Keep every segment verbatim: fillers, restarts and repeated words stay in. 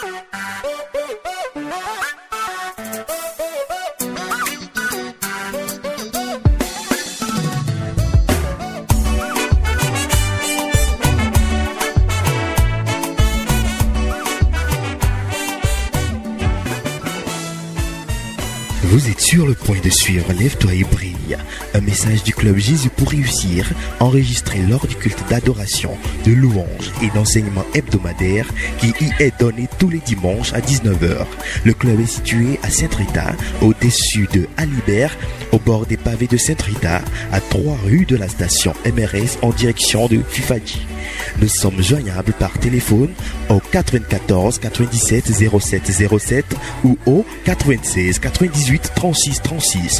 Vous êtes sur le point de suivre Lève-toi et brille, un message du Club Jésus pour réussir, enregistré lors du culte d'adoration, de louange et d'enseignement hebdomadaire qui y est donné tous les dimanches à dix-neuf heures. Le club est situé à Sainte-Rita, au-dessus de Alibert, au bord des pavés de Sainte-Rita, à trois rues de la station M R S en direction de Fifadji. Nous sommes joignables par téléphone au quatre-vingt-quatorze quatre-vingt-dix-sept zéro sept zéro sept ou au quatre-vingt-seize quatre-vingt-dix-huit trente-six trente-six.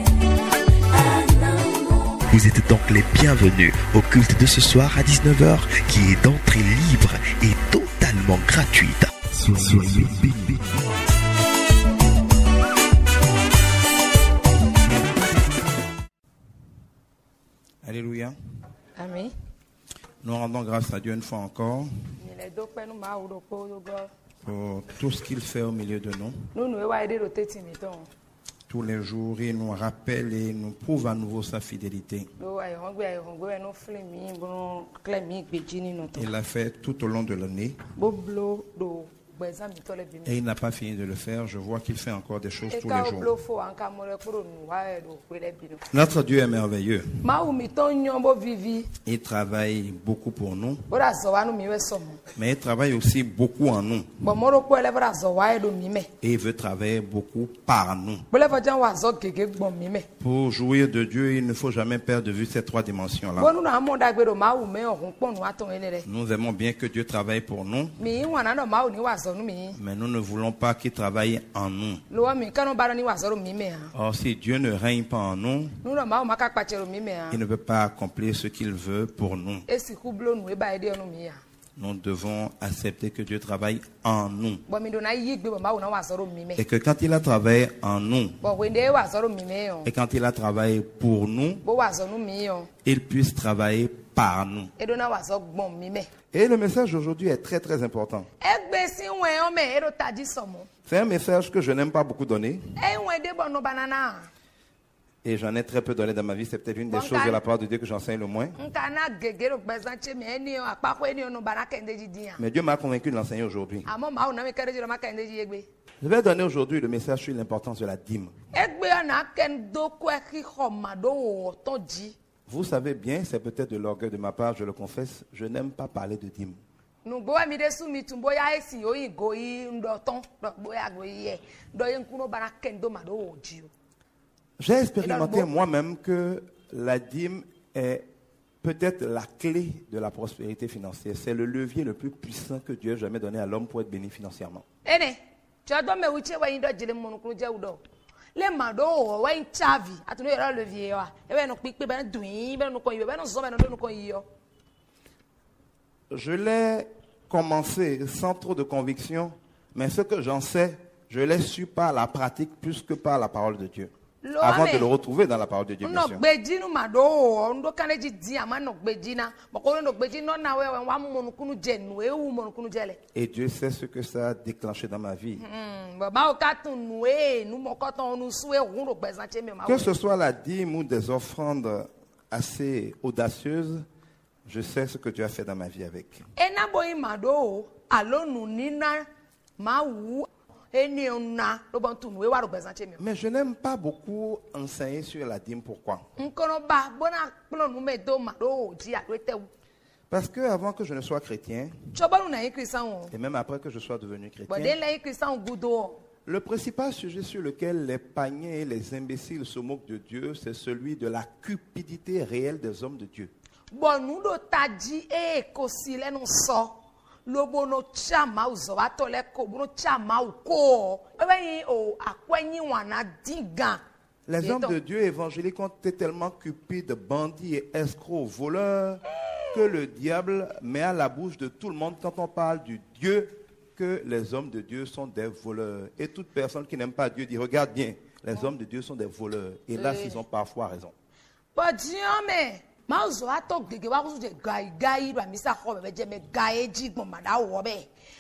Vous êtes donc les bienvenus au culte de ce soir à dix-neuf heures qui est d'entrée libre et totalement gratuite. Soyez bénis. Alléluia. Amen. Nous rendons grâce à Dieu une fois encore pour tout ce qu'il fait au milieu de nous. Tous les jours, il nous rappelle et nous prouve à nouveau sa fidélité. Il l'a fait tout au long de l'année. Et il n'a pas fini de le faire. Je vois qu'il fait encore des choses tous les jours. Notre Dieu est merveilleux. Il travaille beaucoup pour nous. Mais il travaille aussi beaucoup en nous. Et il veut travailler beaucoup par nous. Pour jouir de Dieu, il ne faut jamais perdre de vue ces trois dimensions-là. Nous aimons bien que Dieu travaille pour nous. Mais nous ne voulons pas qu'il travaille en nous. Or, si Dieu ne règne pas en nous, il ne peut pas accomplir ce qu'il veut pour nous. Nous devons accepter que Dieu travaille en nous. Et que quand il a travaillé en nous, et quand il a travaillé pour nous, il puisse travailler par nous. Et le message d'aujourd'hui est très très important. C'est un message que je n'aime pas beaucoup donner. Et j'en ai très peu donné dans ma vie. C'est peut-être une des choses de la part de Dieu que j'enseigne le moins. Mais Dieu m'a convaincu de l'enseigner aujourd'hui. Je vais donner aujourd'hui le message sur l'importance de la dîme. Vous savez bien, c'est peut-être de l'orgueil de ma part, je le confesse, je n'aime pas parler de dîme. J'ai expérimenté moi-même que la dîme est peut-être la clé de la prospérité financière. C'est le levier le plus puissant que Dieu ait jamais donné à l'homme pour être béni financièrement. Je l'ai commencé sans trop de conviction, mais ce que j'en sais, je l'ai su par la pratique plus que par la parole de Dieu. Avant de le retrouver dans la parole de Dieu, bien sûr. Et Dieu sait ce que ça a déclenché dans ma vie. Que ce soit la dîme ou des offrandes assez audacieuses, je sais ce que Dieu a fait dans ma vie avec. Mais je n'aime pas beaucoup enseigner sur la dîme. Pourquoi? Parce que avant que je ne sois chrétien, et même après que je sois devenu chrétien, le principal sujet sur lequel les païens et les imbéciles se moquent de Dieu, c'est celui de la cupidité réelle des hommes de Dieu. Les hommes de Dieu évangéliques ont été tellement cupides, bandits et escrocs, voleurs, que le diable met à la bouche de tout le monde quand on parle du Dieu que les hommes de Dieu sont des voleurs. Et toute personne qui n'aime pas Dieu dit, regarde bien, les hommes de Dieu sont des voleurs. Et là, ils ont parfois raison.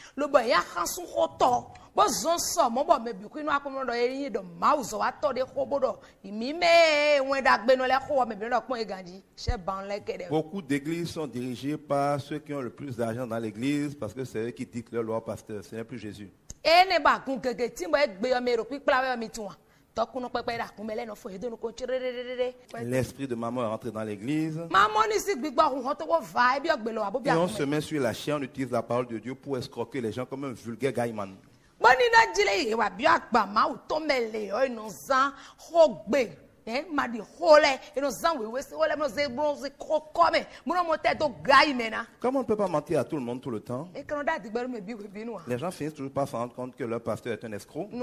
lo ba ya khansu khoto bo zon so mo bo me bi ku inu akomo do yin do mauzo wa to de khobodo imi me won da gbe no le kho me bi do pon eganji se ban le kede. Beaucoup d'églises sont dirigées par ceux qui ont le plus d'argent dans l'église parce que c'est eux qui dictent leur loi pasteur, ce n'est plus Jésus. E ne ba kun gege ti mo e gbe yo me ro pipla we mi tuwa. L'esprit de maman est rentré dans l'église. Et on se met sur la chair, on utilise la parole de Dieu pour escroquer les gens comme un vulgaire gaïman. Comme on ne peut pas mentir à tout le monde tout le temps, les gens finissent toujours par se rendre compte que leur pasteur est un escroc. Et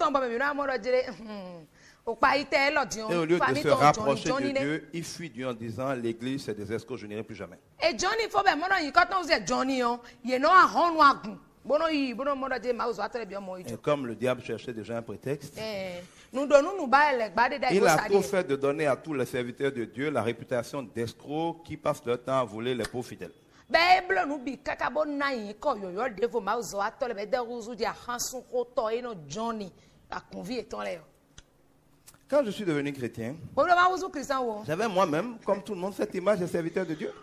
au lieu de se rapprocher de Dieu, ils fuient Dieu en disant l'église c'est des escrocs, je n'irai plus jamais. Et comme le diable cherchait déjà un prétexte, il a trop fait de donner à tous les serviteurs de Dieu la réputation d'escrocs qui passent leur temps à voler les pauvres fidèles. Quand je suis devenu chrétien, j'avais moi-même, comme tout le monde, cette image des serviteurs de Dieu.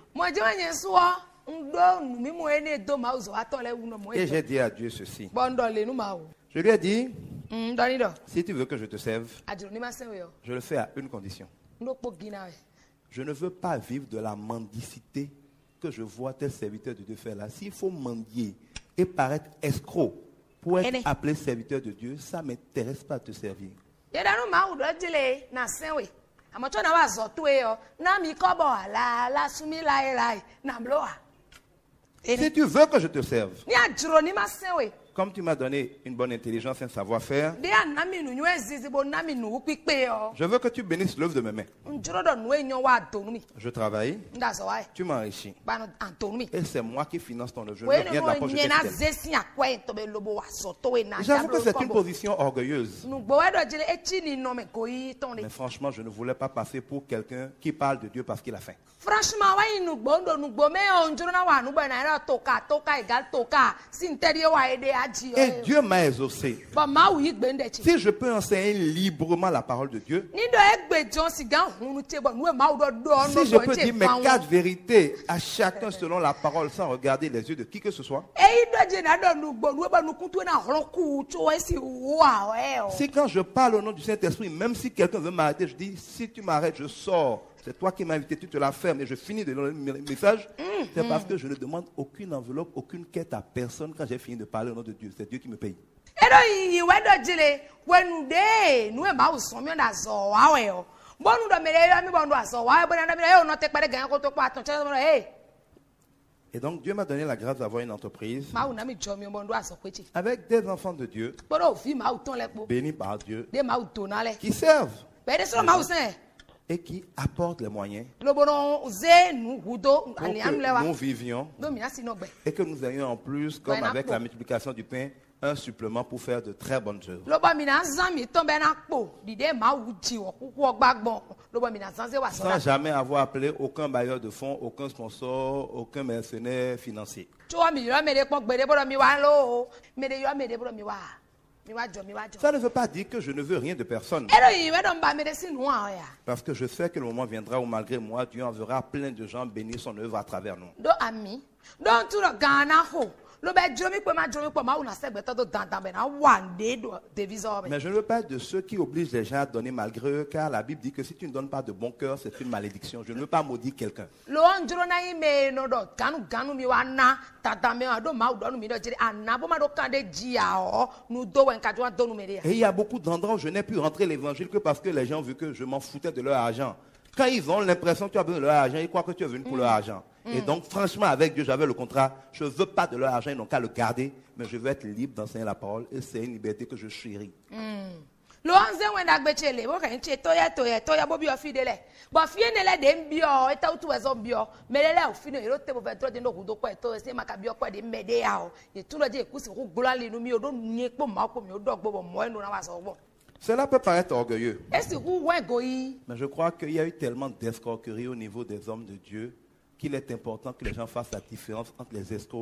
Et j'ai dit à Dieu ceci. Je lui ai dit, si tu veux que je te serve, je le fais à une condition. Je ne veux pas vivre de la mendicité que je vois tel serviteur de Dieu faire là. S'il faut mendier et paraître escroc pour être appelé serviteur de Dieu, ça ne m'intéresse pas de te servir. Si tu veux que je te serve, comme tu m'as donné une bonne intelligence et un savoir-faire, je veux que tu bénisses l'œuvre de mes mains. Je travaille, tu m'enrichis. Et c'est moi qui finance ton œuvre. Je ne veux rien de la poche de tes fidèles. J'avoue que c'est une position orgueilleuse. Mais franchement, je ne voulais pas passer pour quelqu'un qui parle de Dieu parce qu'il a faim. Et Dieu m'a exaucé. Si je peux enseigner librement la parole de Dieu, si je peux dire mes quatre vérités à chacun selon la parole sans regarder les yeux de qui que ce soit, si quand je parle au nom du Saint-Esprit, même si quelqu'un veut m'arrêter, je dis si tu m'arrêtes, je sors. C'est toi qui m'as invité, tu te la fermes et je finis de donner le message. Mm-hmm. C'est parce que je ne demande aucune enveloppe, aucune quête à personne quand j'ai fini de parler au nom de Dieu. C'est Dieu qui me paye. Et donc Dieu m'a donné la grâce d'avoir une entreprise avec des enfants de Dieu, bénis par Dieu, qui servent et qui apportent les moyens pour que nous vivions et que nous ayons en plus, comme avec la multiplication du pain, un supplément pour faire de très bonnes œuvres. Sans jamais avoir appelé aucun bailleur de fonds, aucun sponsor, aucun mercenaire financier. Ça ne veut pas dire que je ne veux rien de personne. Parce que je sais que le moment viendra où malgré moi, Dieu enverra plein de gens bénir son œuvre à travers nous. Mais je ne veux pas être de ceux qui obligent les gens à donner malgré eux, car la Bible dit que si tu ne donnes pas de bon cœur, c'est une malédiction. Je ne veux pas maudire quelqu'un. Et il y a beaucoup d'endroits où je n'ai pu rentrer l'évangile que parce que les gens ont vu que je m'en foutais de leur argent. Quand ils ont l'impression que tu as besoin de leur argent, ils croient que tu es venu pour mm. leur argent. Mm. Et donc, franchement, avec Dieu, j'avais le contrat. Je ne veux pas de leur argent, ils n'ont qu'à le garder. Mais je veux être libre d'enseigner la parole. Et c'est une liberté que je chéris. Mm. Cela peut paraître orgueilleux. Mais je crois qu'il y a eu tellement d'escroquerie au niveau des hommes de Dieu qu'il est important que les gens fassent la différence entre les escrocs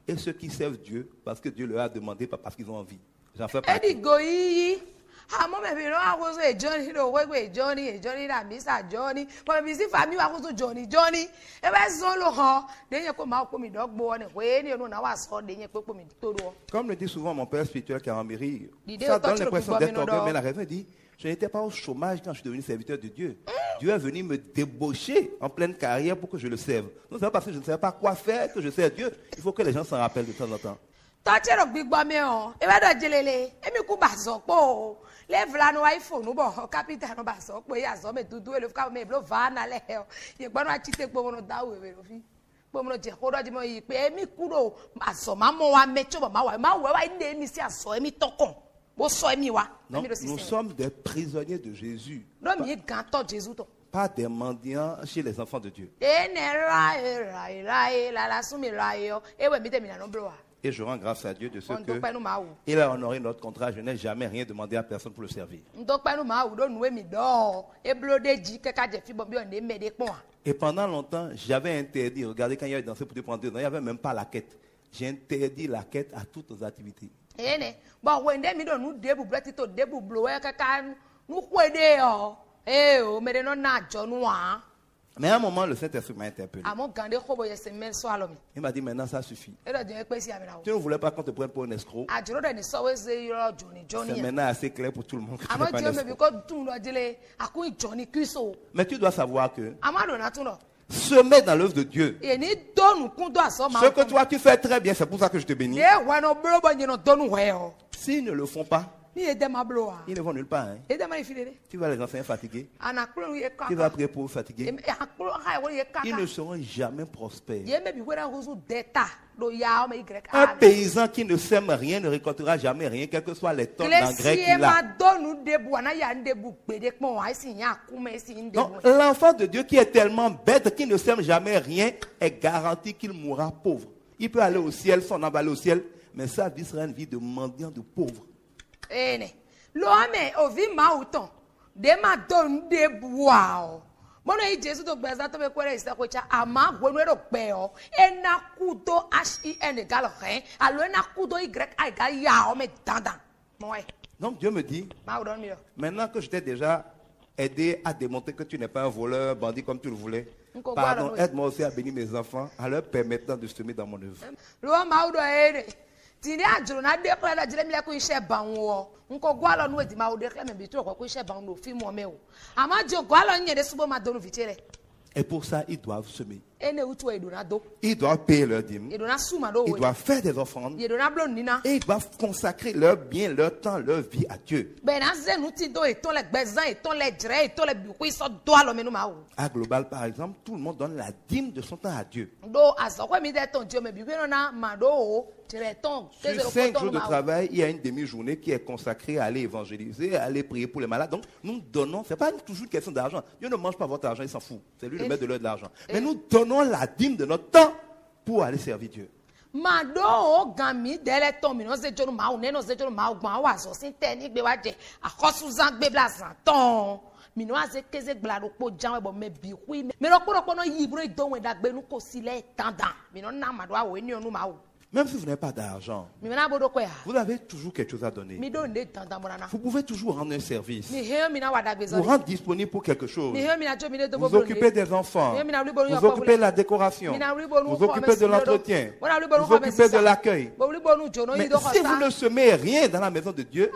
et ceux qui servent Dieu parce que Dieu leur a demandé, pas parce qu'ils ont envie. J'en fais Edi partie. goyi. Amo me bi no akoso e Johnny do we we Johnny e Johnny na Mister Johnny. Mo bi si fami wa akoso Johnny Johnny. E be so lo ho. De yen ko ma ko mi dogbo ni we ni onu na wa so de yen pe ko mi to do. Comme le dit souvent mon père spirituel Karamiri, L'idée ça autant donne que le l'impression pouvoir d'être venant orgueilleux, d'or. mais la raison il dit, je n'étais pas au chômage quand je suis devenu serviteur de Dieu. Dieu est venu me débaucher en pleine carrière pour que je le serve. Non, c'est pas parce que je ne savais pas quoi faire que je sers Dieu. Il faut que les gens s'en rappellent de temps en temps. Tọ́tí rò gbígbọ́ mi hàn, ẹ bá dọ̀ jelele, èmi kú bà sọ pé o, lẹ́ẹ̀fìlà nu iPhone bọ̀, kápítà nu bà sọ pé yàtọ̀ mi dúdú èlò fúkà mi èbúrò fà á nálẹ̀ ẹ̀ ọ́, ìgbọ́n náà títẹ̀ pé wọn dá òwe rẹ̀ fi, pé wọn jẹ́ kó dọ́jú mọ́ yìí pé èmi kúrò àsọ̀ máa mọ́ wa mẹ́tọ́ bọ̀ máa wà, máa wẹ̀ wá ilé mi sí àsọ̀ èmi tọkàn, bó sọ èmi wa. Non, nous sommes des prisonniers de Jésus, Lọ́mìí gan tọ́ Jésù tọ̀. pas des mendiants chez les enfants de Dieu. Ene ra e ra e ra e la la sumi ra e o, ewe mi tẹ̀mí nànú bro wa. Et je rends grâce à Dieu de ce Ọ̀n tó pẹ́nu máa wù. qu'il a honoré notre contrat. Je n'ai jamais rien demandé à personne pour le servir. N tó pẹ́nu máa wù lónìí èmi dọ́, ebúlódé jí kẹ́kẹ́ jẹ́ fíbọn bí ọ̀nà èmẹ́dẹ́ pọ̀ wá. Et pendant longtemps, j'avais interdit, regardez quand il y avait dansé pour te prendre deux ans, il n'y avait même pas la quête. J'ai interdit la quête à toutes nos activités. Ene, bon wende mi do nu debu blati to debu blow e kaka nu kwede o. Eh o mere no na jo nu wa. Mais à un moment, le Saint-Esprit m'a interpellé. Amo gande khobo ye se men so alomi. Il m'a dit, maintenant ça suffit. E do je pe si amira o. Tu ne voulais pas qu'on te prenne pour un escroc. Ajuro de ni so we se yo Johnny C'est Johnny. maintenant assez clair pour tout le monde que tu Amo n'es pas un je me bi escroc. ko tun lo jele akun Johnny Kristo. Mais tu dois savoir que Amado na tun lo. semer dans l'œuvre de Dieu, E ni donu kun do aso ma. ce que toi tu fais très bien, c'est pour ça que je te bénis. E wa no bro bo nyino donu we o. S'ils ne le font pas, Ni e de ma blo wa. ils ne vont nulle part. Hein. E de ma ifilele. Tu vas les enseigner fatigués. Ana kro ye Tu vas kaka. prier pour eux fatigués. E akro ha wo ye Ils kaka. ne seront jamais prospères. Ye me bi wera huzu deta do ya o me y. Un paysan qui ne sème rien ne récoltera jamais rien, quelles que soient les tonnes d'engrais Klesi qu'il ma a. donu debu ana ya ndebu gbede pon wa si yan akume si ndebu. Donc, l'enfant de Dieu qui est tellement bête, qui ne sème jamais rien, est garanti qu'il mourra pauvre. Il peut aller au ciel, son âme va aller au ciel, mais sa vie sera une vie de mendiant, de pauvre. Ene. Lo ame ovi ma uton. De ma donu debu wa o. Mono yi Jesu to gbeza to be kwere ise ko cha ama gwenu ero pe o. Ena kudo H I N galo hen. Alo ena kudo Y I ga ya o me dandan. Mo e. Donc Dieu me dit, Ma udon mi o. maintenant que je t'ai déjà aidé à démontrer que tu n'es pas un voleur, bandit comme tu le voulais, Nko pardon, gwala no. aide-moi aussi à bénir mes enfants en leur permettant de semer dans mon œuvre. Lo ma udon ere. Tini ajuru na de kle da jile mi le ko ise ban wo. Nko gwala no edi ma ude kle me bi to ko ise ban no fi mo me o. Ama jo gwala nyede subo ma donu vitere. Et pour ça, ils doivent semer. Ene utu e dona do. Ils doivent payer leurs dîmes. E dona suma do Ils we. doivent faire des offrandes. E dona blo nina. Et ils doivent consacrer leur bien, leur temps, leur vie à Dieu. Be na ze nu ti do e ton le gbezan e ton le jre e ton le bi ko iso do alo menu ma o. À Global, par exemple, tout le monde donne la dîme de son temps à Dieu. Do azokwe mi de ton Dieu me bi we no na ma do o. Jre ton. Sur cinq jours de travail, il y a une demi-journée qui est consacrée à aller évangéliser, à aller prier pour les malades. Donc, nous donnons, ce n'est pas toujours une question d'argent. Dieu ne mange pas votre argent, il s'en fout. C'est lui le Et- maître de l'heure de l'argent. et- Mais nous donnons la dîme de notre temps pour aller servir Dieu. Ma do o gan mi de le ton mi no ze jonu ma o ne no ze jonu ma o gban wa so sin te ni gbe wa je. Akosu zan gbe bla zan ton. Mi no aze keze gbla ro po jan we bo me bi hu mi. Me ro po ro po no yi bro idon we da gbe nu ko sile tandan. Mi no na ma do wa o eni onu ma o. Même si vous n'avez pas d'argent, Mi na bodo ko ya. vous avez toujours quelque chose à donner. Mi do nde tandan mo na. Vous pouvez toujours rendre un service. Mi he mi na wa da gbe zo. Vous rendre disponible pour quelque chose. Mi he mi na jo mi de do Vous bo occupez des enfants. Vous Vous occupez de la décoration. Vous occupez de l'entretien. Vous occupez de l'accueil. Mais si vous ne semez rien dans la maison de Dieu,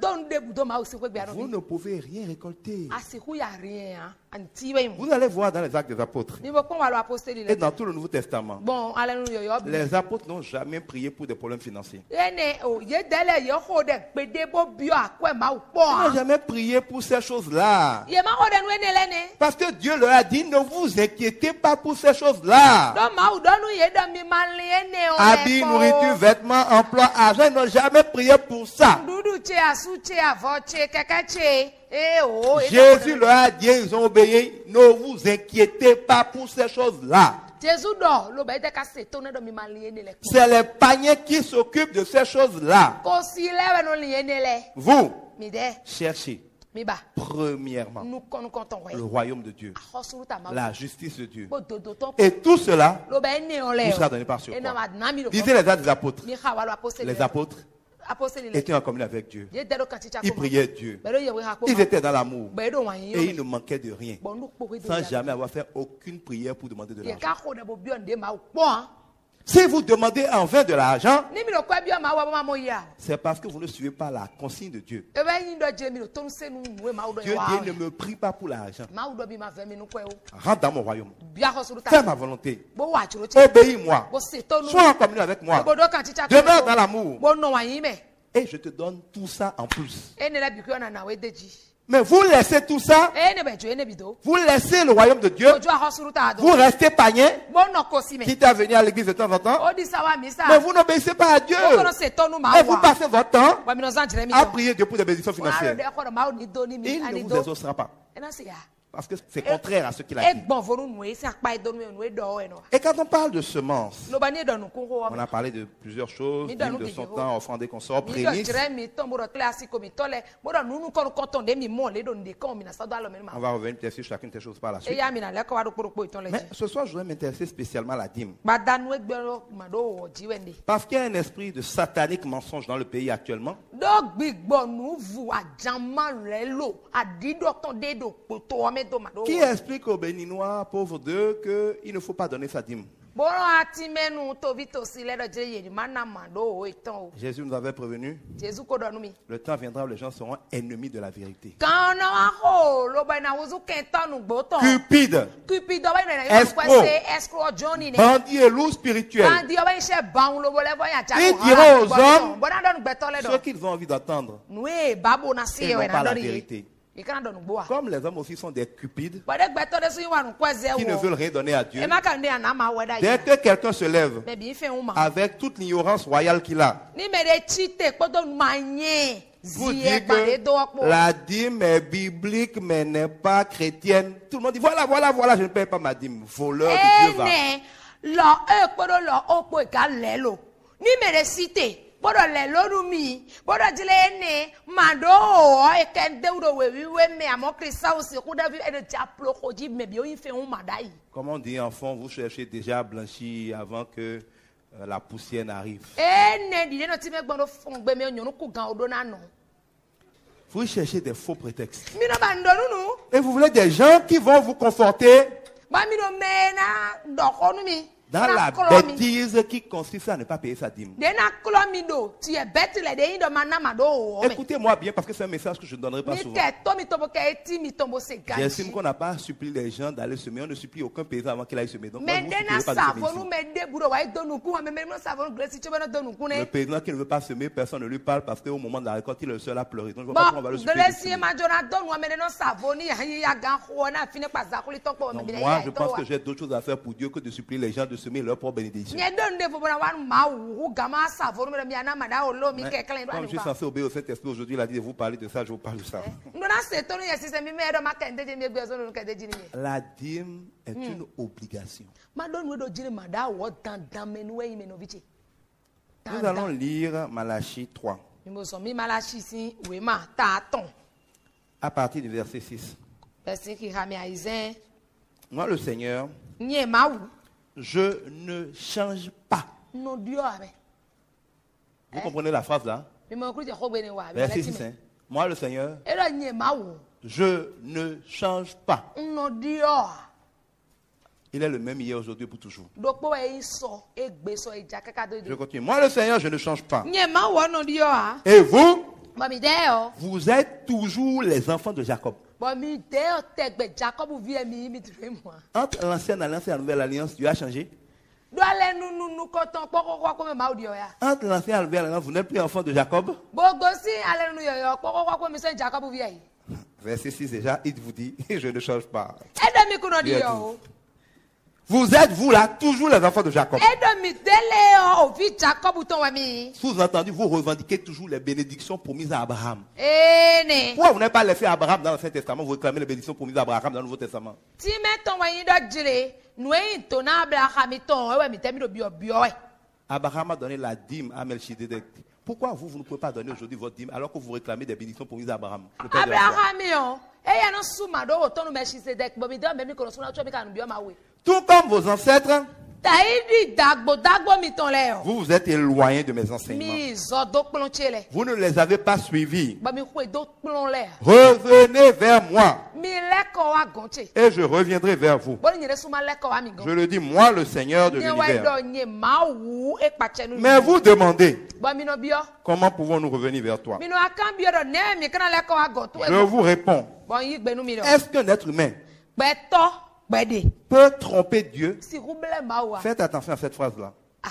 vous ne pouvez rien récolter. Vous allez voir dans les actes des apôtres et dans tout le Nouveau Testament. Bon, alléluia. Les apôtres n'ont jamais prié pour des problèmes financiers. Ene o ye dele ye ho de gbedebo bio akwe ma Ils upo. n'ont jamais prié pour ces choses-là. Ye ma ho de nu ene lene. Parce que Dieu leur a dit, ne vous inquiétez pas pour ces choses-là. Do ma u do nu ye de mi mali ene o. Habits, nourriture, vêtements, emploi, argent, ils n'ont jamais prié pour ça. Dudu che asu che avo che keke che. Eh o. Jésus leur a dit, ils ont obéi, ne vous inquiétez pas pour ces choses-là. Jésus do lo be de ka se to ne do mi mali ene le. C'est les païens qui s'occupent de ces choses-là. Ko si lewe no li ene le. Vous, Mi de. cherchez. miba Premièrement, nous kon konton le we royaume de Dieu, ahosuru ta ma la justice de Dieu. bo dodo to Et tout cela lo ba ne on le vous sera donné par sur e na quoi? ma na mi lo Lisez les actes des apôtres. mi ha wa lo apostles Les apôtres apostles étaient en communion avec Dieu. je dero kan chicha Ils ko priaient Dieu. ba lo ye we ha ko Ils étaient dans l'amour. ba do wan Et yo ils ne manquaient de rien. bon lu po we do Sans jamais avoir fait aucune prière pour demander de ye l'argent. ka ko de bo bio nde ma po an Si vous demandez en vain de l'argent, ni mi lo kwa bio ma wa ma mo ya c'est parce que vous ne suivez pas la consigne de Dieu. e ba yin do je mi lo to se nu we ma do Dieu wa dit, ne me prie pas pour l'argent. ma do bi ma ve mi nu ko e o Rentre dans mon royaume. bia ahosuru ta Fais ma volonté. bo wa chiro chi Obéis-moi. bo se to nu Sois en communion avec moi. bo do kan chicha ko Demeure dans l'amour. bo no wan yin me Et je te donne tout ça en plus. e ne la bi ko na na we deji Mais vous laissez tout ça. e ne be jo e ne bi do Vous laissez le royaume de Dieu. ojo ahosuru ta do Vous restez païen. bo no ko si me Quitte à venir à l'église de temps en temps. o di sawa mi sa Mais vous n'obéissez pas à Dieu. o kono se to nu ma Et vous wa passez votre temps wa mi no zan jire mi à do prier Dieu pour des bénédictions wa ro financières. de ko ma o ni do ni mi Il ne ani vous do exaucera pas. e na se ya Parce que c'est contraire à ce qu'il a e dit. gbon vonu nu e se apa e do nu nu e do e no Et quand on parle de semences, lo ba ni do nu kun ko on a parlé de plusieurs choses, Mi dîmes donne de des son euros. temps, offrandes et consorts, mi do prémices. jire mi to mo do classique mi to le mo do nu nu ko ko ton de mi mo le do ndi ko mi na sa do alo mi ma On va revenir peut-être sur chacune des choses par la e suite. ya mi na le ko wa do ko ko iton le Mais ji ce soir, je voudrais m'intéresser spécialement à la dîme. ba danu e gbe ro ma do wo ji wende Parce qu'il y a un esprit de satanique mensonge dans le pays actuellement. do gbigbo nu vu ajama le lo adido ton de do poto o me do ma do Qui explique aux Béninois, pauvres d'eux, qu'il ne faut pas donner sa dîme. boro ati menu to vi to si le do je yeri mana ma do o iton o Jésus nous avait prévenu, Jésus ko do nu mi le temps viendra où les gens seront ennemis de la vérité. kan na wa ho lo ba na wuzu ken ton gbo ton Cupides, kupi do ba na yo Escroc. ko se escroc johnny ne bandits et loups spirituels, Kandi ọba iṣẹ́ bá wọn lówó lẹ́fọ́ yà jáde Ils diront aux hommes bọ́dá dọ̀nù gbẹ̀tọ́ ce lẹ́dọ̀ qu'ils ont envie d'entendre. nùwé bábò na sí Et non ẹ̀wẹ̀ pas náà la lórí vérité. yìí ìkànnà dọ̀nù gbọ́ wa. Comme les hommes aussi sont des cupides, bọ́dé gbẹ̀tọ́ dé sún ìwà nù kọ́ ẹ̀zẹ̀ qui ne veulent wọ̀ rien donner à Dieu, ẹ má kàn ní àná máa wẹ̀ dá dès yìí que quelqu'un se lève bẹ̀bí ń fẹ́ ń ma. avec toute l'ignorance royale qu'il a, ní mẹ́rẹ̀ tí tè kpọ́dọ̀ nù máa yẹn vous zi dit ẹ̀ pàdé que dọ́wọ́pọ̀. la dîme est biblique mais n'est pas chrétienne. Tout le monde dit voilà, voilà, voilà, je ne paye pas ma dîme. Voleur de Dieu va. ẹnẹ lọ ẹ kpọ́dọ̀ lọ ó pò ìka lẹ́ lò ní mẹ́rẹ̀ sí tè gbọ́dọ̀ lẹ̀ lóru mi gbọ́dọ̀ jílẹ̀ ẹni màdó ọ̀ ẹ̀kẹ́ ndéwúrò wèwíwé mi àmọ́ kristiawo sì kú dẹ́bi ẹni tí a plo kojú mẹ̀bí ó yin fẹ́ ń màdá yìí. Comme on dit en fond, vous cherchez déjà blanchi avant que euh, la poussière n'arrive. ẹnẹ dìde náà tí mi gbọ́dọ̀ fún gbẹmí ọ̀nyọ́nù kú gan odó náà nù. Vous cherchez des faux prétextes. mi náà bá ń dọ̀nù nù Et vous voulez des gens qui vont vous conforter bá mi náà mẹ́ẹ̀ẹ́nà dọ̀kọ́nù mi. dans la kọlọ mi bêtise qui consiste à ne pas payer sa dîme. dena kọlọ mi do tiẹ̀ bẹ́ẹ̀ tilẹ̀ de yin dọ̀ máa ná màdó ọ̀ mẹ́. Écoutez-moi bien parce que c'est un message que je ne donnerai pas mi souvent. kẹ́ tó mi tọ́bọ̀ kẹ́ etí mi tọ́bọ̀ se gàdí. J'estime qu'on n'a pas supplié les gens d'aller semer. On ne supplie aucun paysan avant qu'il aille semer. Donc, moi, je mɛ vous dena supplierai pas de semer sàfonu ici. mɛ de buro wa ye dɔnnu kun wa mɛ mɛ sàfonu gilesi tí o bɛ na dɔnnu kun Le ne. paysan qui ne veut pas semer, personne ne lui parle parce qu'au moment de la récolte, il est le seul à pleurer. Donc, je ne vois pas comment on va le bɔn supplier. de gilesi semer. ma jɔna dɔnnu wa mɛ dena sàfonu yan yi ya gan xɔ n'a fi ne pa zakuli tɔ kpɔ mɛ Donc, bi na moi, yi je ya pense tɔ que wa. j'ai d'autres choses à faire pour Dieu que de supplier les gens de semer leur propre bénédiction. nye dɔnnu de fɔ bɔna wa ma wu gama sàfonu mɛ mi ana ma da o lo mi Mais kɛ kelen comme je suis censé obéir au Saint-Esprit aujourd'hui, il a dit de vous parler de ça, je vous parle de ça. ndona se tɔnu yɛ sisan mi mɛ dɔ ma kɛ n tɛ jeni gbɛ sɔnu kɛ n tɛ jeni yɛ. La dîme est une obligation. ma dɔnnu do jeni ma da wɔ dandan mɛ nuwɛ yi mɛ n'obi tse. Nous allons lire Malachie trois, mi mo sɔn mi ma la si si wɛ ma taa tɔn à partir du verset six. bɛsi k'i hami ayi zɛn Moi, le Seigneur, nye ma wu je ne change pas. n'o diɔ a bɛ. Vous comprenez la phrase là? mi mo kuru jɛ ko gbɛ ni wa a bɛ Verset lɛ ti six. mɛ. Hein? Moi, le Seigneur, e dɔ nye ma wu je ne change pas. n'o diɔ a. Il est le même hier, aujourd'hui, pour toujours. dokpo wa yi sɔ e gbe sɔ idza kaka do Je do. continue. Moi, le Seigneur, je ne change pas. nye ma wɔ n'o diɔ a. Et vous, bɔn mi dɛ yɔ vous êtes toujours les enfants de Jacob. bɔn mi dɛ yɔ tɛ gbɛ jacob vie mi mi ture mu a. Entre l'ancienne alliance et la nouvelle alliance, Dieu a changé. do alɛ nununu kɔtɔn kpɔkɔkɔ ko mɛ ma diɔ ya. Entre l'ancienne et la nouvelle alliance, vous n'êtes plus enfants de Jacob. gbogbo si alɛ nunu yɔyɔ kpɔkɔkɔ ko mi sɛn jacob vie yi. Verset six déjà, il vous dit, je ne change pas. e dɔ mi kun n'o Dieu diɔ a o. Vous êtes, vous là, toujours les enfants de Jacob. e dɔ mi délé yɔ o fi jacob tɔn wa mi. Sous-entendu, vous revendiquez toujours les bénédictions promises à Abraham. ee ne. Pourquoi vous n'avez pas laissé Abraham dans l'Ancien Testament, vous réclamez les bénédictions promises à Abraham dans le Nouveau Testament? tí mɛtɔn wa yin dɔ jire nu eyin tó n'a bila hami tɔn ewɛ mi tɛ mi do biɔ biɔ wɛ. Abraham a donné la dîme à Melchizedek. Pourquoi vous, vous ne pouvez pas donner aujourd'hui votre dîme alors que vous réclamez des bénédictions pour Isaac Abraham, le père de la foi? Abraham yo. Eya no suma do to no Melchizedek bo mi do me mi ko so na cho mi ka no bi o ma we. Tout comme vos ancêtres, Taidi dagbo dagbo mi ton le o. vous vous êtes éloignés de mes enseignements. Mi zo do plon chele. Vous ne les avez pas suivis. Ba mi ko do plon le. Revenez vers moi Mi le ko wa gonche. et je reviendrai vers vous. Bo ni re suma le ko wa mi gon. Je le dis, moi, le Seigneur de Ni wa l'univers. do nye ma wu e pa che nu. Mais vous demandez, Ba mi no bi o. comment pouvons-nous revenir vers toi? Mi no akan bi o do ne mi kana le ko wa gon to e. Je vous réponds, Bon yi gbe nu mi do. est-ce qu'un être humain Gbe to gbe de. peut tromper Dieu? Si rouble ma wa. Faites attention à cette phrase-là. Ah.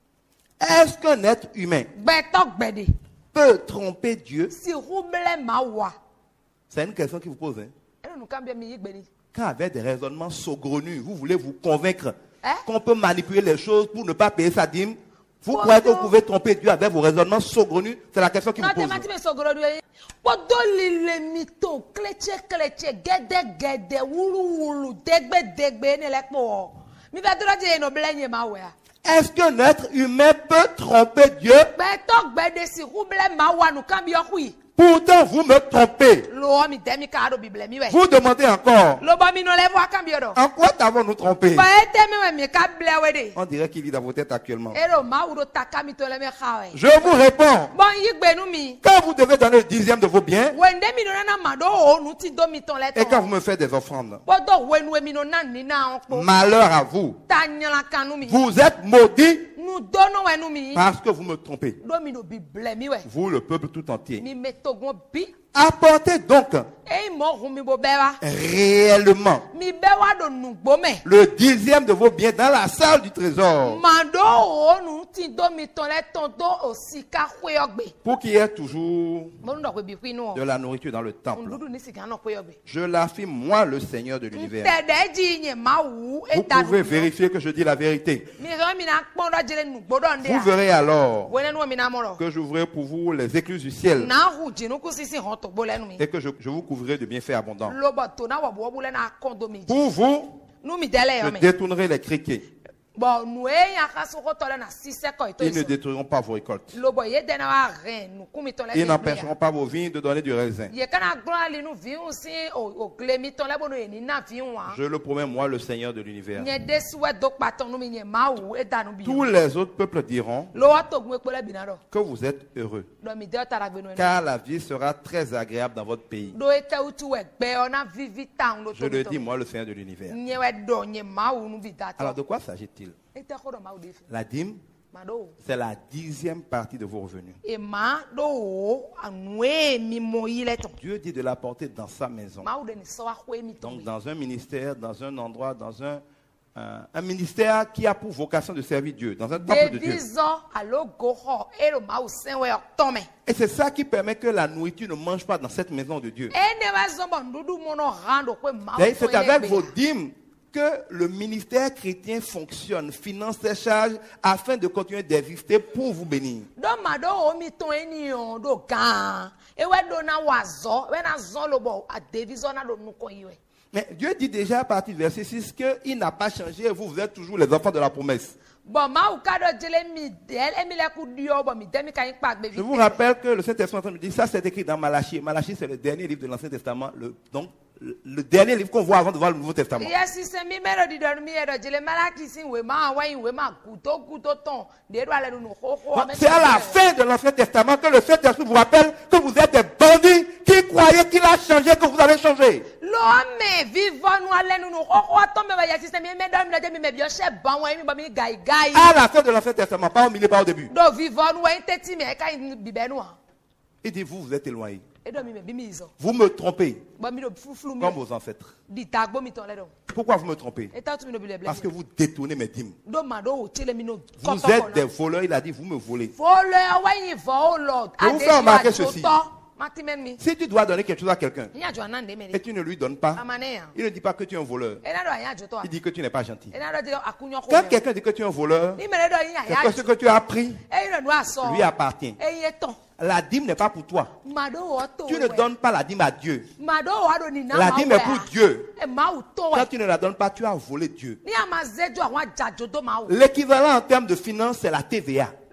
Est-ce qu'un être humain Gbe to gbe de. peut tromper Dieu? Si rouble ma wa. C'est une question qui vous pose. Hein? E no kan bi mi yi gbe ni. Quand avec des raisonnements saugrenus, vous voulez vous convaincre Hein? qu'on peut manipuler les choses pour ne pas payer sa dîme, vous croyez que vous pouvez tromper Dieu avec vos raisonnements saugrenus? C'est la question qui vous Non, pose. te mati me sogoro du yi. Podo lile mito kleche kleche gede gede wulu wulu degbe degbe ne le po. Mi ba dura je no blenye ma we. Est-ce qu'un être humain peut tromper Dieu? Gbe to gbe de si rouble ma wa nu kan bi o hui. Pourtant, vous me trompez. Lo mi demi ka do bible mi we. Vous demandez encore, Lo ba mi no le vo kan bi o do. en quoi t'avons-nous trompé? Ba ete mi we mi ka ble we de. On dirait qu'il vit dans vos têtes actuellement. Ero ma uro taka mi to le me kha we. Je vous réponds, Bon yi gbe nu mi. quand vous devez donner le dixième de vos biens, Wende mi no na ma do o nu ti do mi ton le et quand ton. vous me faites des offrandes, Podo wenu mi no na ni na on po. malheur à vous. Ta nyala kanu mi. Vous êtes maudits Nu dono wenu mi. parce que vous me trompez. Do mi no bible mi we. Vous, le peuple tout entier. Mi metogon bi. Apportez donc E mo hu mi bo be wa. réellement Mi be wa do nugbo me. le dixième de vos biens dans la salle du trésor Mando o nu ti do mi ton le ton do o sika hwe ogbe. pour qu'il y ait toujours Mo ndo ko bi ku inu o. de la nourriture dans le temple. Ndudu ni sika no hwe ogbe. Je l'affirme, moi, le Seigneur de l'univers. Tede ji nye ma wu e Vous da pouvez nu. vérifier que je dis la vérité. Mi re mi na pon do jele nugbo do nde. Vous verrez alors Wele nu mi na mo ro. que j'ouvrirai pour vous les écluses du ciel Na hu jinu ku sisi hon to gbo lenu mi. et que je, je vous couvrirai de bienfaits abondants. Lo bo to na wo bo bu le na kondo mi. Pour vous, Nu mi dele yo je me. détournerai les criquets. Bon, nous ayons un cas sur le na six secondes. Ils ne détruiront pas vos récoltes. Le boye de na reine, nous comme ton Ils n'empêcheront pas vos vignes de donner du raisin. Ye kana gloire li nous vion aussi au au clémi ton la bono ni na vion wa. Je le promets, moi, le Seigneur de l'univers. Nye desu we dok paton nous mi ma ou e da nous bi. Tous les autres peuples diront Lo wa to gwe pole binado. que vous êtes heureux, Do mi de ta ragbe no. car la vie sera très agréable dans votre pays. Do ete utu we gbe ona vivi town lo to. Je le dis, moi, le Seigneur de l'univers. Nye we do nye ma ou nous vidata. Alors, de quoi s'agit-il? Ete ko do ma ou defi. La dîme, Mado. c'est la dixième partie de vos revenus. E ma do anwe mi mo ile ton. Dieu dit de l'apporter dans sa maison. Ma ou de ni so wa hwe mi ton. Donc, dans un ministère, dans un endroit, dans un, un, un ministère qui a pour vocation de servir Dieu, dans un temple de Dieu. Deviso alo goho ero ma ou sen we tome. Et c'est ça qui permet que la nourriture ne mange pas dans cette maison de Dieu. Ene wa zombo ndudu mono rando kwe ma ou. D'ailleurs, c'est avec vos dîmes que le ministère chrétien fonctionne, finance ses charges afin de continuer d'exister pour vous bénir. Do ma do o mi ton eni on do gan. E we do na wazo, we na zon lo bo a deviso na do nu kon yiwe. Mais Dieu dit déjà à partir du verset six qu'il n'a pas changé et vous, vous êtes toujours les enfants de la promesse. Bon ma ou ka do jele mi del e mi le ku dio bo mi demi ka yin pa gbe Je vous rappelle que le Saint-Testament me dit, ça c'est écrit dans Malachie. Malachie c'est le dernier livre de l'Ancien Testament, le, donc le, le dernier livre qu'on voit avant de voir le Nouveau Testament. Yes, se mi mero di do mi e do jele malaki sin we ma wa yin we ma kuto kuto ton. De do ale nu ho ho. Donc, c'est à la fin de l'Ancien Testament que le Saint-Esprit vous rappelle que vous êtes des bandits qui croyaient qu'il a changé, que vous avez changé. L'homme vivant nous allons nous oh tombe ba ya système mais dans le demi mais bien chef ban wa mi ba mi gai gai À la fin de l'Ancien Testament, pas au milieu, pas au début. do vivant nous enteti mais ka bibe nous Il dit, vous, vous êtes éloignés. e do mi me bi mi zo Vous me trompez, ba mi do fuflu mi comme vos ancêtres. di tagbo mi ton le do Pourquoi vous me trompez? e ta tu mi do bile Parce que vous détournez mes dîmes. do ma do o chele mi no Vous êtes des voleurs, il a dit, vous me volez. vole wa yin vo o lord Je vous fais remarquer ceci. Matimen mi Si tu dois donner quelque chose à quelqu'un nya jo nan de me et tu ne lui donnes pas, amane ya il ne dit pas que tu es un voleur. e na do anya jo to Il dit que tu n'es pas gentil. e na do de akunyo ko Quand quelqu'un dit que tu es un voleur, ni me le do yin c'est ya que ce que tu as pris e yin no aso lui appartient. e yin ton La dîme n'est pas pour toi. ma do o to Tu ne donnes pas la dîme à Dieu. Mado wado ni na La dîme est pour Dieu. E ma u to Quand e. tu ne la donnes pas, tu as volé Dieu. Ni amazejo awon ajajo do ma u. L'équivalent en termes de finances, c'est la T V A.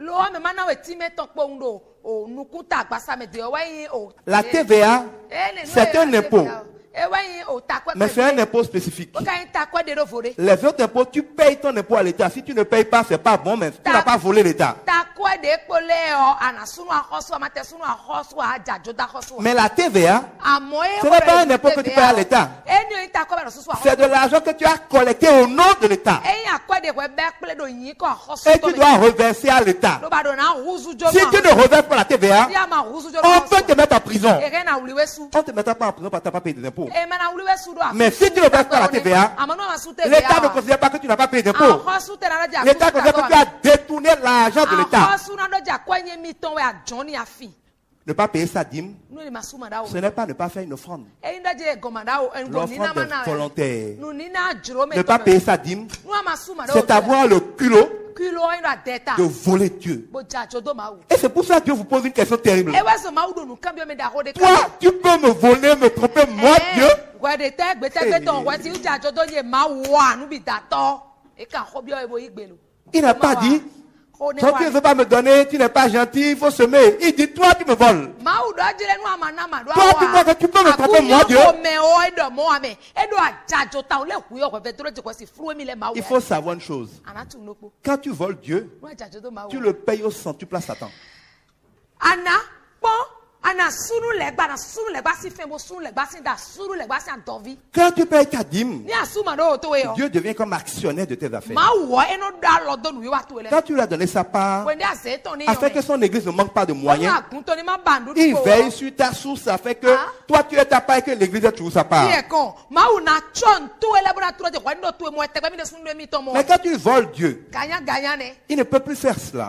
La T V A, c'est un impôt. Mais c'est un impôt spécifique. Les autres impôts, tu payes ton impôt à l'État. Si tu ne payes pas, c'est pas bon, mais tu n'as pas volé l'État. Mais la T V A, ce n'est pas un impôt que tu payes à l'État. C'est de l'argent que tu as collecté au nom de l'État. Et tu dois reverser à l'État. Si tu ne reverses pas la T V A, on peut te mettre en prison. On ne te mettra pas en prison parce que tu n'as pas payé des impôts. Mais si tu ne verses pas la T V A, l'État ne considère pas que tu n'as pas payé d'impôts. L'État considère que tu as détourné l'argent de l'État. Ne pas payer sa dîme, ce n'est pas ne pas faire une offrande. L'offrande est volontaire. Ne pas payer sa dîme, c'est avoir le culot de voler Dieu. Et c'est pour ça que Dieu vous pose une question terrible. Toi, tu peux me voler, me tromper, moi, Dieu? Il n'a pas dit, quand tu ne veux pas me donner, tu n'es pas gentil, il faut semer. Il dit, toi, tu me voles. Toi, tu crois que tu peux me tromper, moi, Dieu? Il faut savoir une chose. Quand tu voles Dieu, tu le payes au centuple à Satan. Quand tu payes ta dîme, Dieu devient comme actionnaire de tes affaires. Quand tu lui as donné sa part, afin que son église ne manque pas de moyens, il veille sur ta source afin que toi tu aies ta part et que l'église ait toujours sa part. Mais quand tu voles Dieu, il ne peut plus faire cela.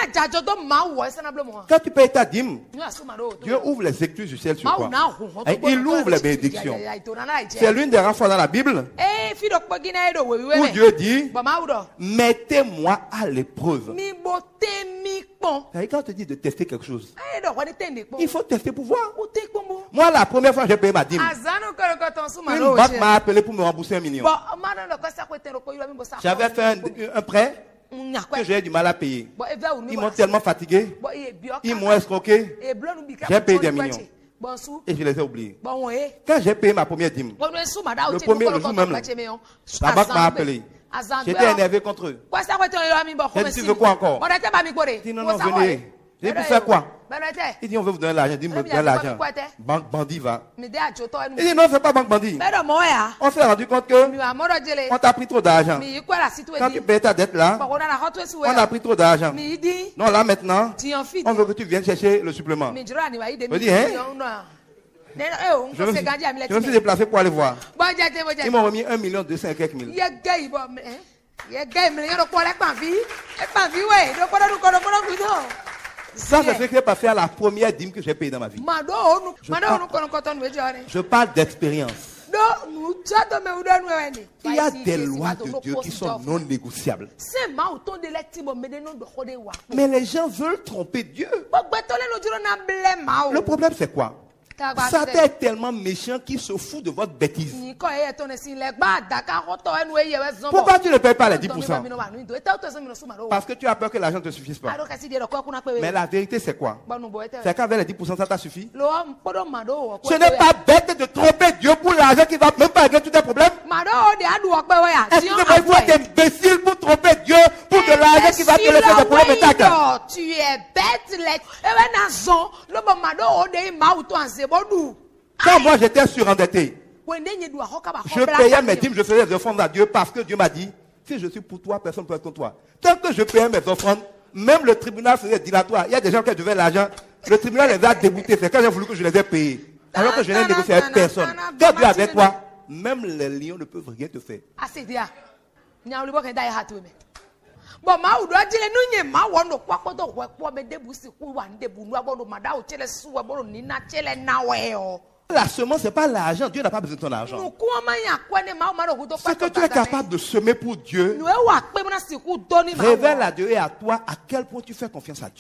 Quand tu payes ta dîme, Dieu ouvre les écluses du ciel sur toi. Et il ouvre les bénédictions. C'est l'une des rares fois dans la Bible où Dieu dit, mettez-moi à l'épreuve. Quand on te dit de tester quelque chose, il faut tester pour voir. Moi, la première fois que j'ai payé ma dîme, une banque m'a appelé pour me rembourser un million. J'avais fait un, un prêt que j'ai du mal à payer. Ils m'ont tellement fatigué. Ils m'ont escroqué. J'ai payé des millions. Et je les ai oubliés. Quand j'ai payé ma première dîme, le premier le jour même, là, la banque m'a appelé. J'étais énervé contre eux. J'ai dit, tu veux quoi encore? Il dit, non, non, venez. J'ai dit, pour faire quoi? Il dit, on veut vous donner l'argent. Il dit, me donner l'argent. Banque bandit va. Il dit, non, c'est pas banque bandit. On s'est rendu compte que on t'a pris trop d'argent. Quand tu payes ta dette là, on a pris trop d'argent. Non, là maintenant, on veut que tu viennes chercher le supplément. Je dis, hein? Je me, suis, je me suis déplacé pour aller voir. Ils m'ont remis un million deux cent et quelques mille. Ça, c'est ce qui est passé à la première dîme que j'ai payée dans ma vie. Je parle, je parle d'expérience. Il y a des lois de Dieu qui sont non négociables. Mais les gens veulent tromper Dieu. Le problème, c'est quoi? Satan est tellement méchant qu'il se fout de votre bêtise. Pourquoi tu ne payes pas les dix pour cent? Parce que tu as peur que l'argent ne te suffise pas. Mais la vérité, c'est quoi? C'est qu'avec les dix pour cent, ça t'a suffi? Ce n'est pas bête de tromper Dieu pour l'argent qui ne va même pas régler tous tes problèmes. Est-ce que il faut être imbécile pour tromper Dieu pour de l'argent qui va te laisser des problèmes? Tu es bête. Quand moi j'étais surendetté, je payais mes dîmes, je faisais des offrandes à Dieu parce que Dieu m'a dit, si je suis pour toi, personne ne peut être contre toi. Tant que je payais mes offrandes, même le tribunal faisait dilatoire. Il y a des gens qui devaient l'argent, le tribunal les a déboutés. C'est quand j'ai voulu que je les ai payés. Alors que je n'ai négocié avec personne. Quand Dieu est avec toi, même les lions ne peuvent rien te faire. Bon, ma ou doit dire nous n'y ma wono kwa kwa do kwa kwa me debusi ku wa ndebu nu abono mada o chele su abono ni na chele na we o. La semence, c'est pas l'argent. Dieu n'a pas besoin de ton argent. Ce que tu es capable de semer pour Dieu, révèle à Dieu et à toi à quel point tu fais confiance à Dieu.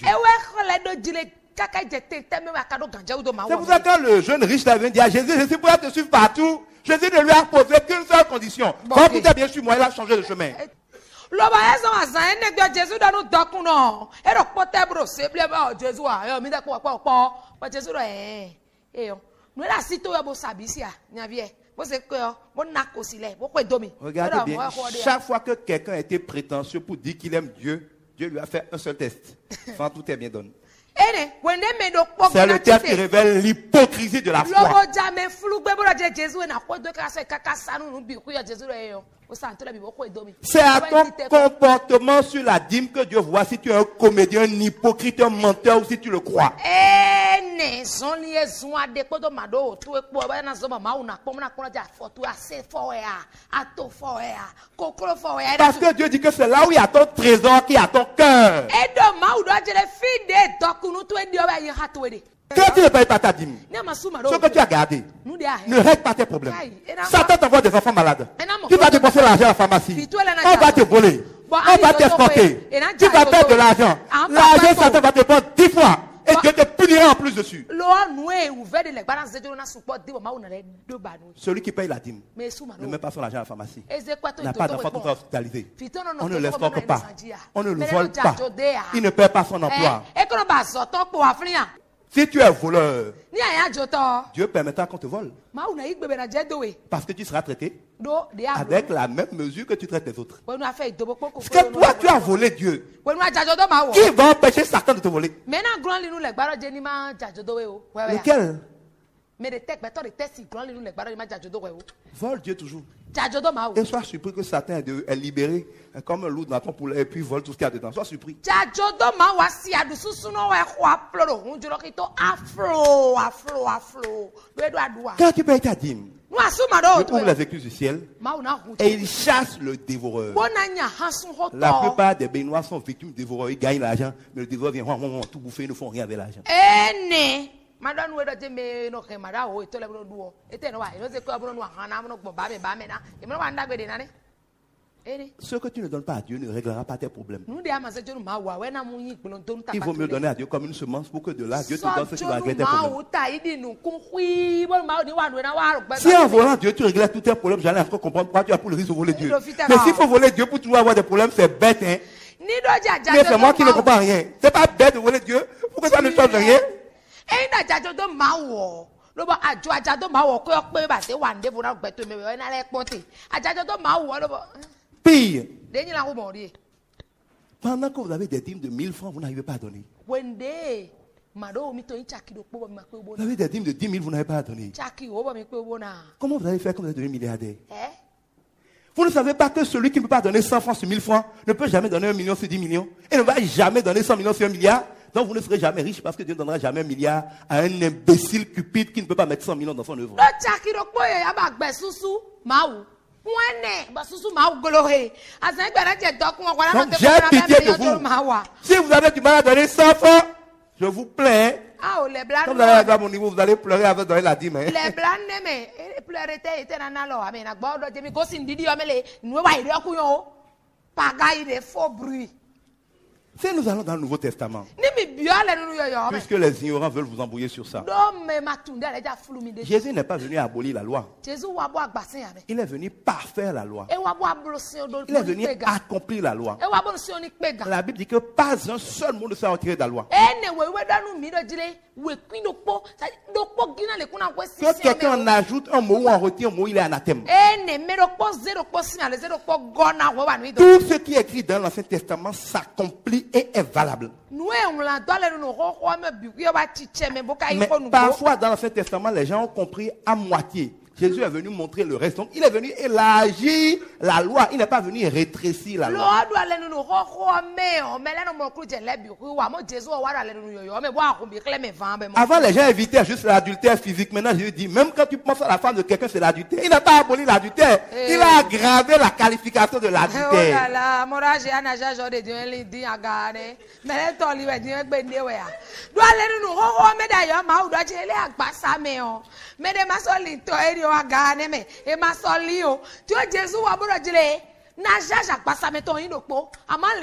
C'est pour ça que quand le jeune riche vient dire à Jésus, je suis prêt à te suivre partout. Jésus ne lui a posé qu'une seule condition. Quand tu t'es bien sur moi, il a changé de chemin. Loba eso azan ene gbe Jésus do nu dokun no. E ro pote bro se ble ba Jésus a. Yo mi de po po po. Pa Jésus ro eh. Eh yo. Nu la sito yo bo sabisia. Nya vie. Bo se ko yo, bo na ko sile, bo ko domi. Regardez bien, chaque fois que quelqu'un a été prétentieux pour dire qu'il aime Dieu, Dieu lui a fait un seul test. Quand tout est bien donné. C'est le test qui révèle l'hypocrisie de la foi. C'est à ton comportement sur la dîme que Dieu voit si tu es un comédien, un hypocrite, un menteur ou si tu le crois. Parce que Dieu dit que c'est là où il y a ton trésor qui est à ton cœur. Quand tu ne payes pas ta dîme, ce que tu as gardé ne règle pas tes problèmes. Satan t'envoie des enfants malades. Tu vas dépenser l'argent à la pharmacie. On va te voler. On va t'escorter. Tu vas perdre de l'argent. L'argent, Satan va te prendre dix fois. Et Dieu te punira en plus dessus. Celui qui paye la dîme ne met pas son argent à la pharmacie. N'a pas d'enfant tout hospitalisé. On ne l'escorte pas. On ne le vole pas. Il ne perd pas son emploi. Si tu es voleur, Dieu permettra qu'on te vole. Parce que tu seras traité avec la même mesure que tu traites les autres. Parce que toi, tu as volé Dieu. Qui va empêcher Satan de te voler? Lequel? Vole Dieu toujours. Et sois surpris que Satan est libéré comme un loup dans ton poulet et puis vole tout ce qu'il y a dedans. Sois surpris. Quand tu payes ta dîme, Dieu ouvre les écluses du ciel et il chasse le dévoreur. La plupart des Béninois sont victimes de dévoreurs. Ils gagnent l'argent, mais le dévoreur vient tout bouffer, ils ne font rien avec l'argent. Ce que tu ne donnes pas à Dieu ne réglera pas tes problèmes. Il vaut mieux donner à Dieu comme une semence pour que de là, Dieu te donne ce qui va régler tes problèmes. Si en volant Dieu, tu réglais tous tes problèmes, j'allais encore comprendre pourquoi tu as pour le risque de voler Dieu. Mais s'il faut voler Dieu pour toujours avoir des problèmes, c'est bête, hein. Mais c'est moi qui ne comprends rien. C'est pas bête de voler Dieu pour que ça ne change rien. Pire, pendant que vous avez des dîmes de mille francs, vous n'arrivez pas à donner. Vous avez des dîmes de dix mille, vous n'avez pas à donner. Comment vous allez faire quand vous êtes devenu milliardaire? Vous ne savez pas que celui qui ne peut pas donner cent francs sur mille francs ne peut jamais donner un million sur dix millions et ne va jamais donner cent millions sur un milliard. Donc vous ne serez jamais riche parce que Dieu ne donnera jamais un milliard à un imbécile cupide qui ne peut pas mettre cent millions dans son œuvre. Donc j'ai pitié de vous. Si vous avez du mal à donner cent francs, je vous plains. Quand vous allez arriver à mon niveau, vous allez pleurer avant de donner la dîme. Les blancs n'aiment. Si nous allons dans le Nouveau Testament, puisque les ignorants veulent vous embrouiller sur ça, Jésus n'est pas venu abolir la loi. Il est venu parfaire la loi. Il est venu accomplir la loi. La Bible dit que pas un seul mot ne sera retiré de la loi. Que quelqu'un en ajoute un mot ou en retire un mot, il est anathème. Tout ce qui est écrit dans l'Ancien Testament s'accomplit et est valable. Mais parfois dans l'Ancien Testament, les gens ont compris à moitié. Jésus est venu montrer le reste. Donc, il est venu élargir la loi. Il n'est pas venu rétrécir la loi. Avant, les gens évitaient juste l'adultère physique. Maintenant, Jésus dit, même quand tu penses à la femme de quelqu'un, c'est l'adultère. Il n'a pas aboli l'adultère. Il a aggravé la qualification de l'adultère.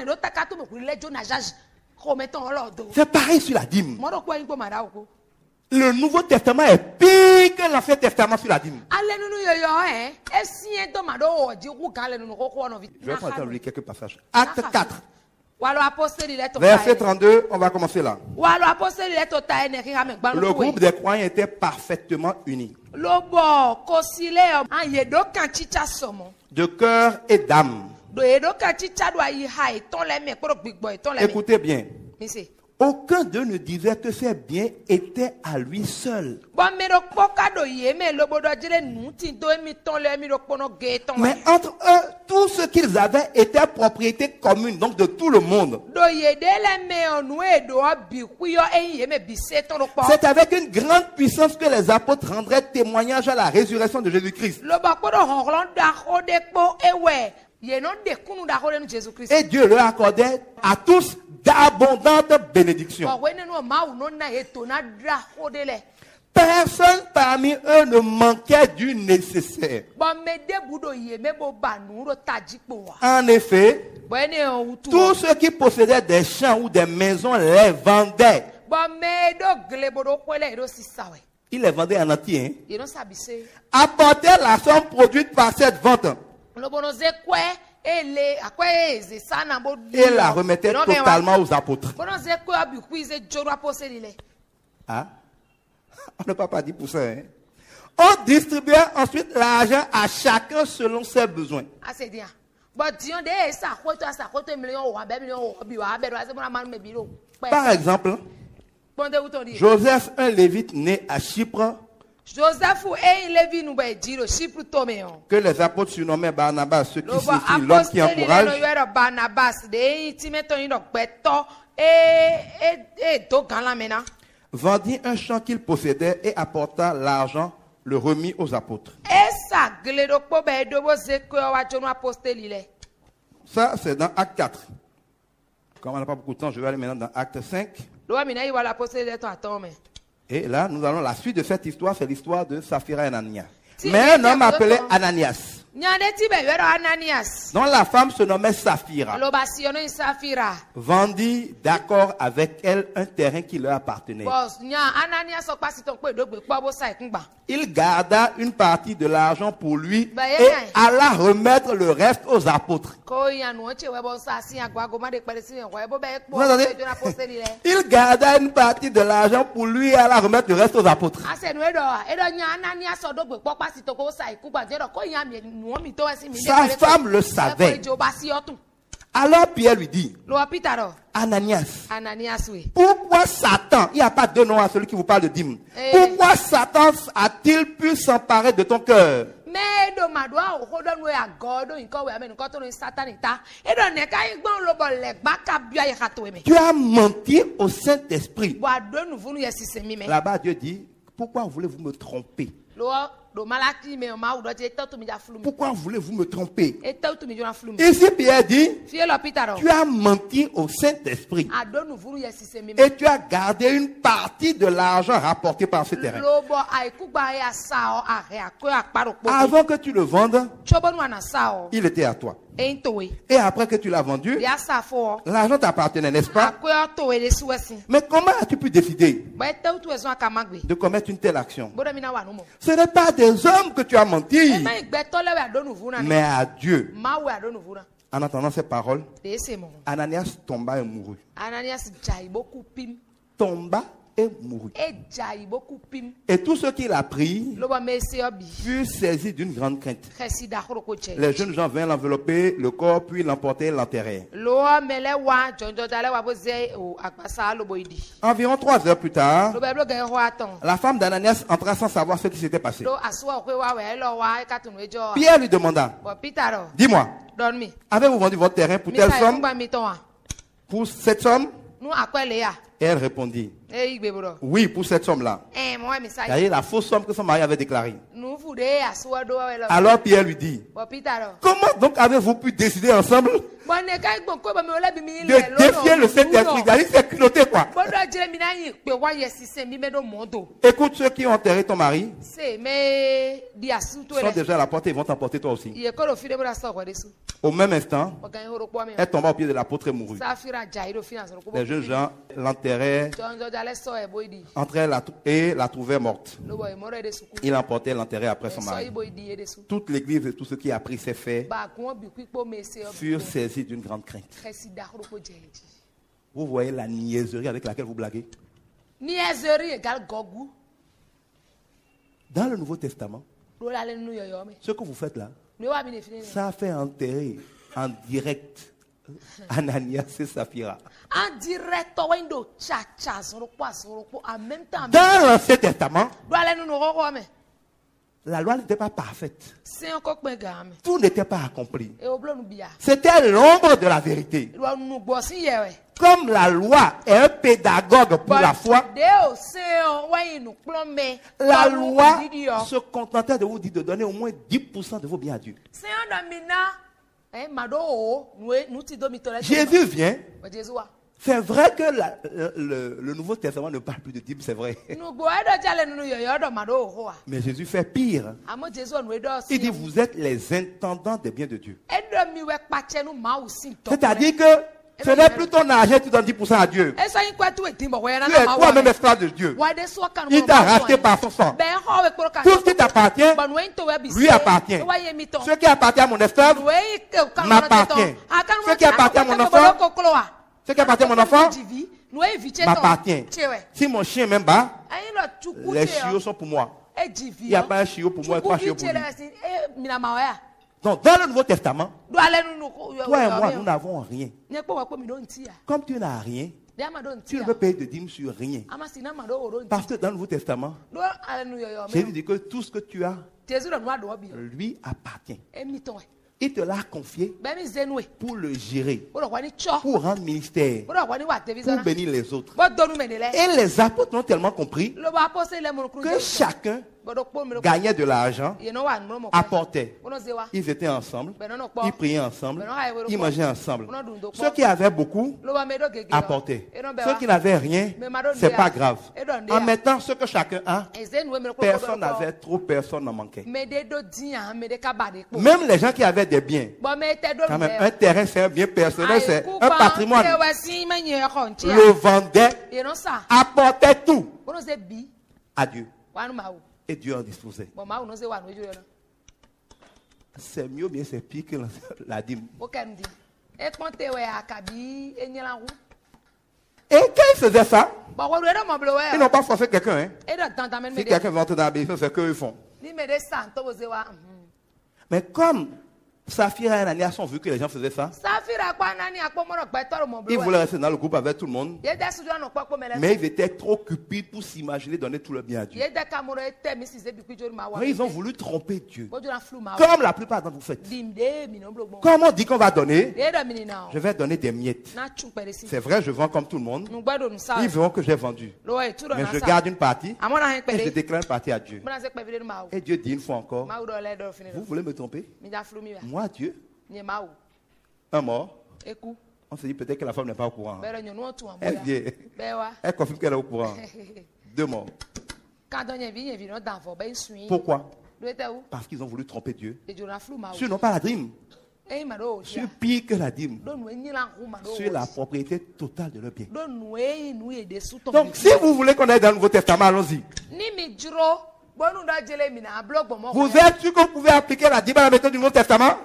C'est pareil sur la dîme. Le Nouveau Testament est pire que l'Ancien Testament sur la dîme. Ale nunu yoyo eh. Esi ento mado oji ku kan le nunu koko no vit. Je vais prendre lire quelques passages. Acte quatre. Walo apostoli le to. Verset trente-deux, on va commencer là. Walo apostoli le to ta ene ki ha me gba. Le groupe des croyants était parfaitement uni. Lobo kosile an yedo kan chicha somo. De cœur et d'âme. Do yedo kan chicha do ayi ha eton le me pro gbigbo eton le me. Écoutez bien. Nisi. Aucun d'eux ne disait que ses biens étaient à lui seul. Mais entre eux, tout ce qu'ils avaient était propriété commune, donc de tout le monde. C'est avec une grande puissance que les apôtres rendraient témoignage à la résurrection de Jésus-Christ. Et Dieu leur accordait à tous d'abondantes bénédictions. Personne parmi eux ne manquait du nécessaire. En effet, tous ceux qui possédaient des champs ou des maisons les vendaient. Ils les vendaient en entier. Hein? Apportaient la somme produite par cette vente. Et la remettait totalement aux apôtres. Ah? On ne peut pas dire pour ça. Hein? On distribuait ensuite l'argent à chacun selon ses besoins. Par exemple, Joseph, un lévite né à Chypre, que les apôtres surnommaient Barnabas, ceux qui signifient l'homme qui encourage, vendit un champ qu'il possédait et apporta l'argent, le remit aux apôtres. Ça, c'est dans Acte quatre. Comme on n'a pas beaucoup de temps, je vais aller maintenant dans Acte cinq. Et là, nous allons la suite de cette histoire, c'est l'histoire de Saphira et Ananias. Mais un homme appelé Ananias, dont la femme se nommait Saphira, vendit d'accord avec elle un terrain qui leur appartenait. Il garda une partie de l'argent pour lui et alla remettre le reste aux apôtres. Vous entendez? Il garda une partie de l'argent pour lui et alla remettre le reste aux apôtres. Sa femme le savait. Alors Pierre lui dit, Ananias, pourquoi Satan, il n'y a pas de nom à celui qui vous parle de dîme, pourquoi Satan a-t-il pu s'emparer de ton cœur? Tu as menti au Saint-Esprit. Là-bas Dieu dit, pourquoi voulez-vous me tromper? Pourquoi voulez-vous me tromper? Ici Pierre dit, tu as menti au Saint-Esprit et tu as gardé une partie de l'argent rapporté par ce terrain. Avant que tu le vendes, il était à toi. Et après que tu l'as vendu, l'argent t'appartenait, n'est-ce pas? Mais comment as-tu pu décider de commettre une telle action? Ce n'est pas des hommes que tu as menti, mais à Dieu. En entendant ces paroles, Ananias tomba et mourut. Tomba et mourut. Et tous ceux qui l'apprirent furent saisis d'une grande crainte. Les jeunes gens vinrent l'envelopper, le corps, puis l'emporter et l'enterrer. Environ trois heures plus tard, la femme d'Ananias entra sans savoir ce qui s'était passé. Pierre lui demanda, dis-moi, avez-vous vendu votre terrain pour telle somme? Pour cette somme? Et elle répondit, oui, pour cette somme-là. C'est-à-dire la fausse somme que son mari avait déclarée. Alors Pierre lui dit, comment donc avez-vous pu décider ensemble de défier le Saint-Esprit? C'est culotté quoi. Écoute, ceux qui ont enterré ton mari sont déjà à la porte et vont t'emporter toi aussi. Au même instant, elle tomba au pied de l'apôtre et mourut. Les jeunes gens l'enterraient, entrait la, et la trouvait morte. Il emportait l'enterrer après son mari. Toute l'église et tous ceux qui a appris ces faits furent saisis d'une grande crainte. Vous voyez la niaiserie avec laquelle vous blaguez? Dans le Nouveau Testament, ce que vous faites là, ça fait enterrer en direct Ananias et Saphira. Dans l'Ancien Testament, la loi n'était pas parfaite. Tout n'était pas accompli. C'était l'ombre de la vérité. Comme la loi est un pédagogue pour la foi, la loi se contentait de vous dire de donner au moins dix pour cent de vos biens à Dieu. Jésus vient. C'est vrai que la, le, le, le Nouveau Testament ne parle plus de dîmes, c'est vrai. Mais Jésus fait pire. Il dit, vous êtes les intendants des biens de Dieu. C'est-à-dire que ce n'est plus ton argent, tu donnes dix pour cent à Dieu. Tu es toi-même esclave de Dieu. Il t'a racheté par son sang. Tout ce qui t'appartient, lui appartient. Ce qui appartient à mon esclave m'appartient. Ce qui appartient à mon enfant, ce qui appartient à mon enfant m'appartient. Si mon chien m'aime pas, les chiots sont pour moi. Il n'y a pas un chiot pour moi et trois chiots pour lui. Donc, dans le Nouveau Testament, toi et moi, nous n'avons rien. Comme tu n'as rien, tu ne peux payer de dîmes sur rien. Parce que dans le Nouveau Testament, Jésus dit que tout ce que tu as lui appartient. Il te l'a confié pour le gérer, pour rendre ministère, pour bénir les autres. Et les apôtres ont tellement compris que chacun gagnait de l'argent, apportait. Ils étaient ensemble, ils priaient ensemble, ils mangeaient ensemble. Ceux qui avaient beaucoup apportaient. Ceux qui n'avaient rien, c'est pas grave. En mettant ce que chacun a, personne n'avait trop, personne n'en manquait. Même les gens qui avaient des biens, quand même, un terrain c'est un bien personnel, c'est un patrimoine. Le vendait, apportait tout à Dieu. Et Dieu en disposait. C'est mieux, bien c'est pire que la dîme. Et quand ils faisaient ça, ils n'ont pas forcé quelqu'un. Hein? Si quelqu'un veut entrer dans la bénédiction, c'est qu'eux ils font. Mais comme Saphira et Ananias ont vu que les gens faisaient ça, ils voulaient rester dans le groupe avec tout le monde, mais ils étaient trop cupides pour s'imaginer donner tout le bien à Dieu. Mais ils ont voulu tromper Dieu, comme la plupart d'entre vous faites. Comme on dit qu'on va donner, je vais donner des miettes. C'est vrai, je vends comme tout le monde. Ils verront que j'ai vendu, mais je garde une partie et je déclare une partie à Dieu. Et Dieu dit une fois encore, vous voulez me tromper? Moi, Dieu, un mort, on se dit peut-être que la femme n'est pas au courant. Elle vient, elle confirme qu'elle est au courant. Deux morts. Pourquoi? Parce qu'ils ont voulu tromper Dieu. Sur non pas la dîme, sur pire que la dîme, sur la propriété totale de leur bien. Donc si vous voulez qu'on aille dans le Nouveau Testament, allons-y. Vous êtes sûr que vous pouvez appliquer la dîme à la méthode du Nouveau Testament?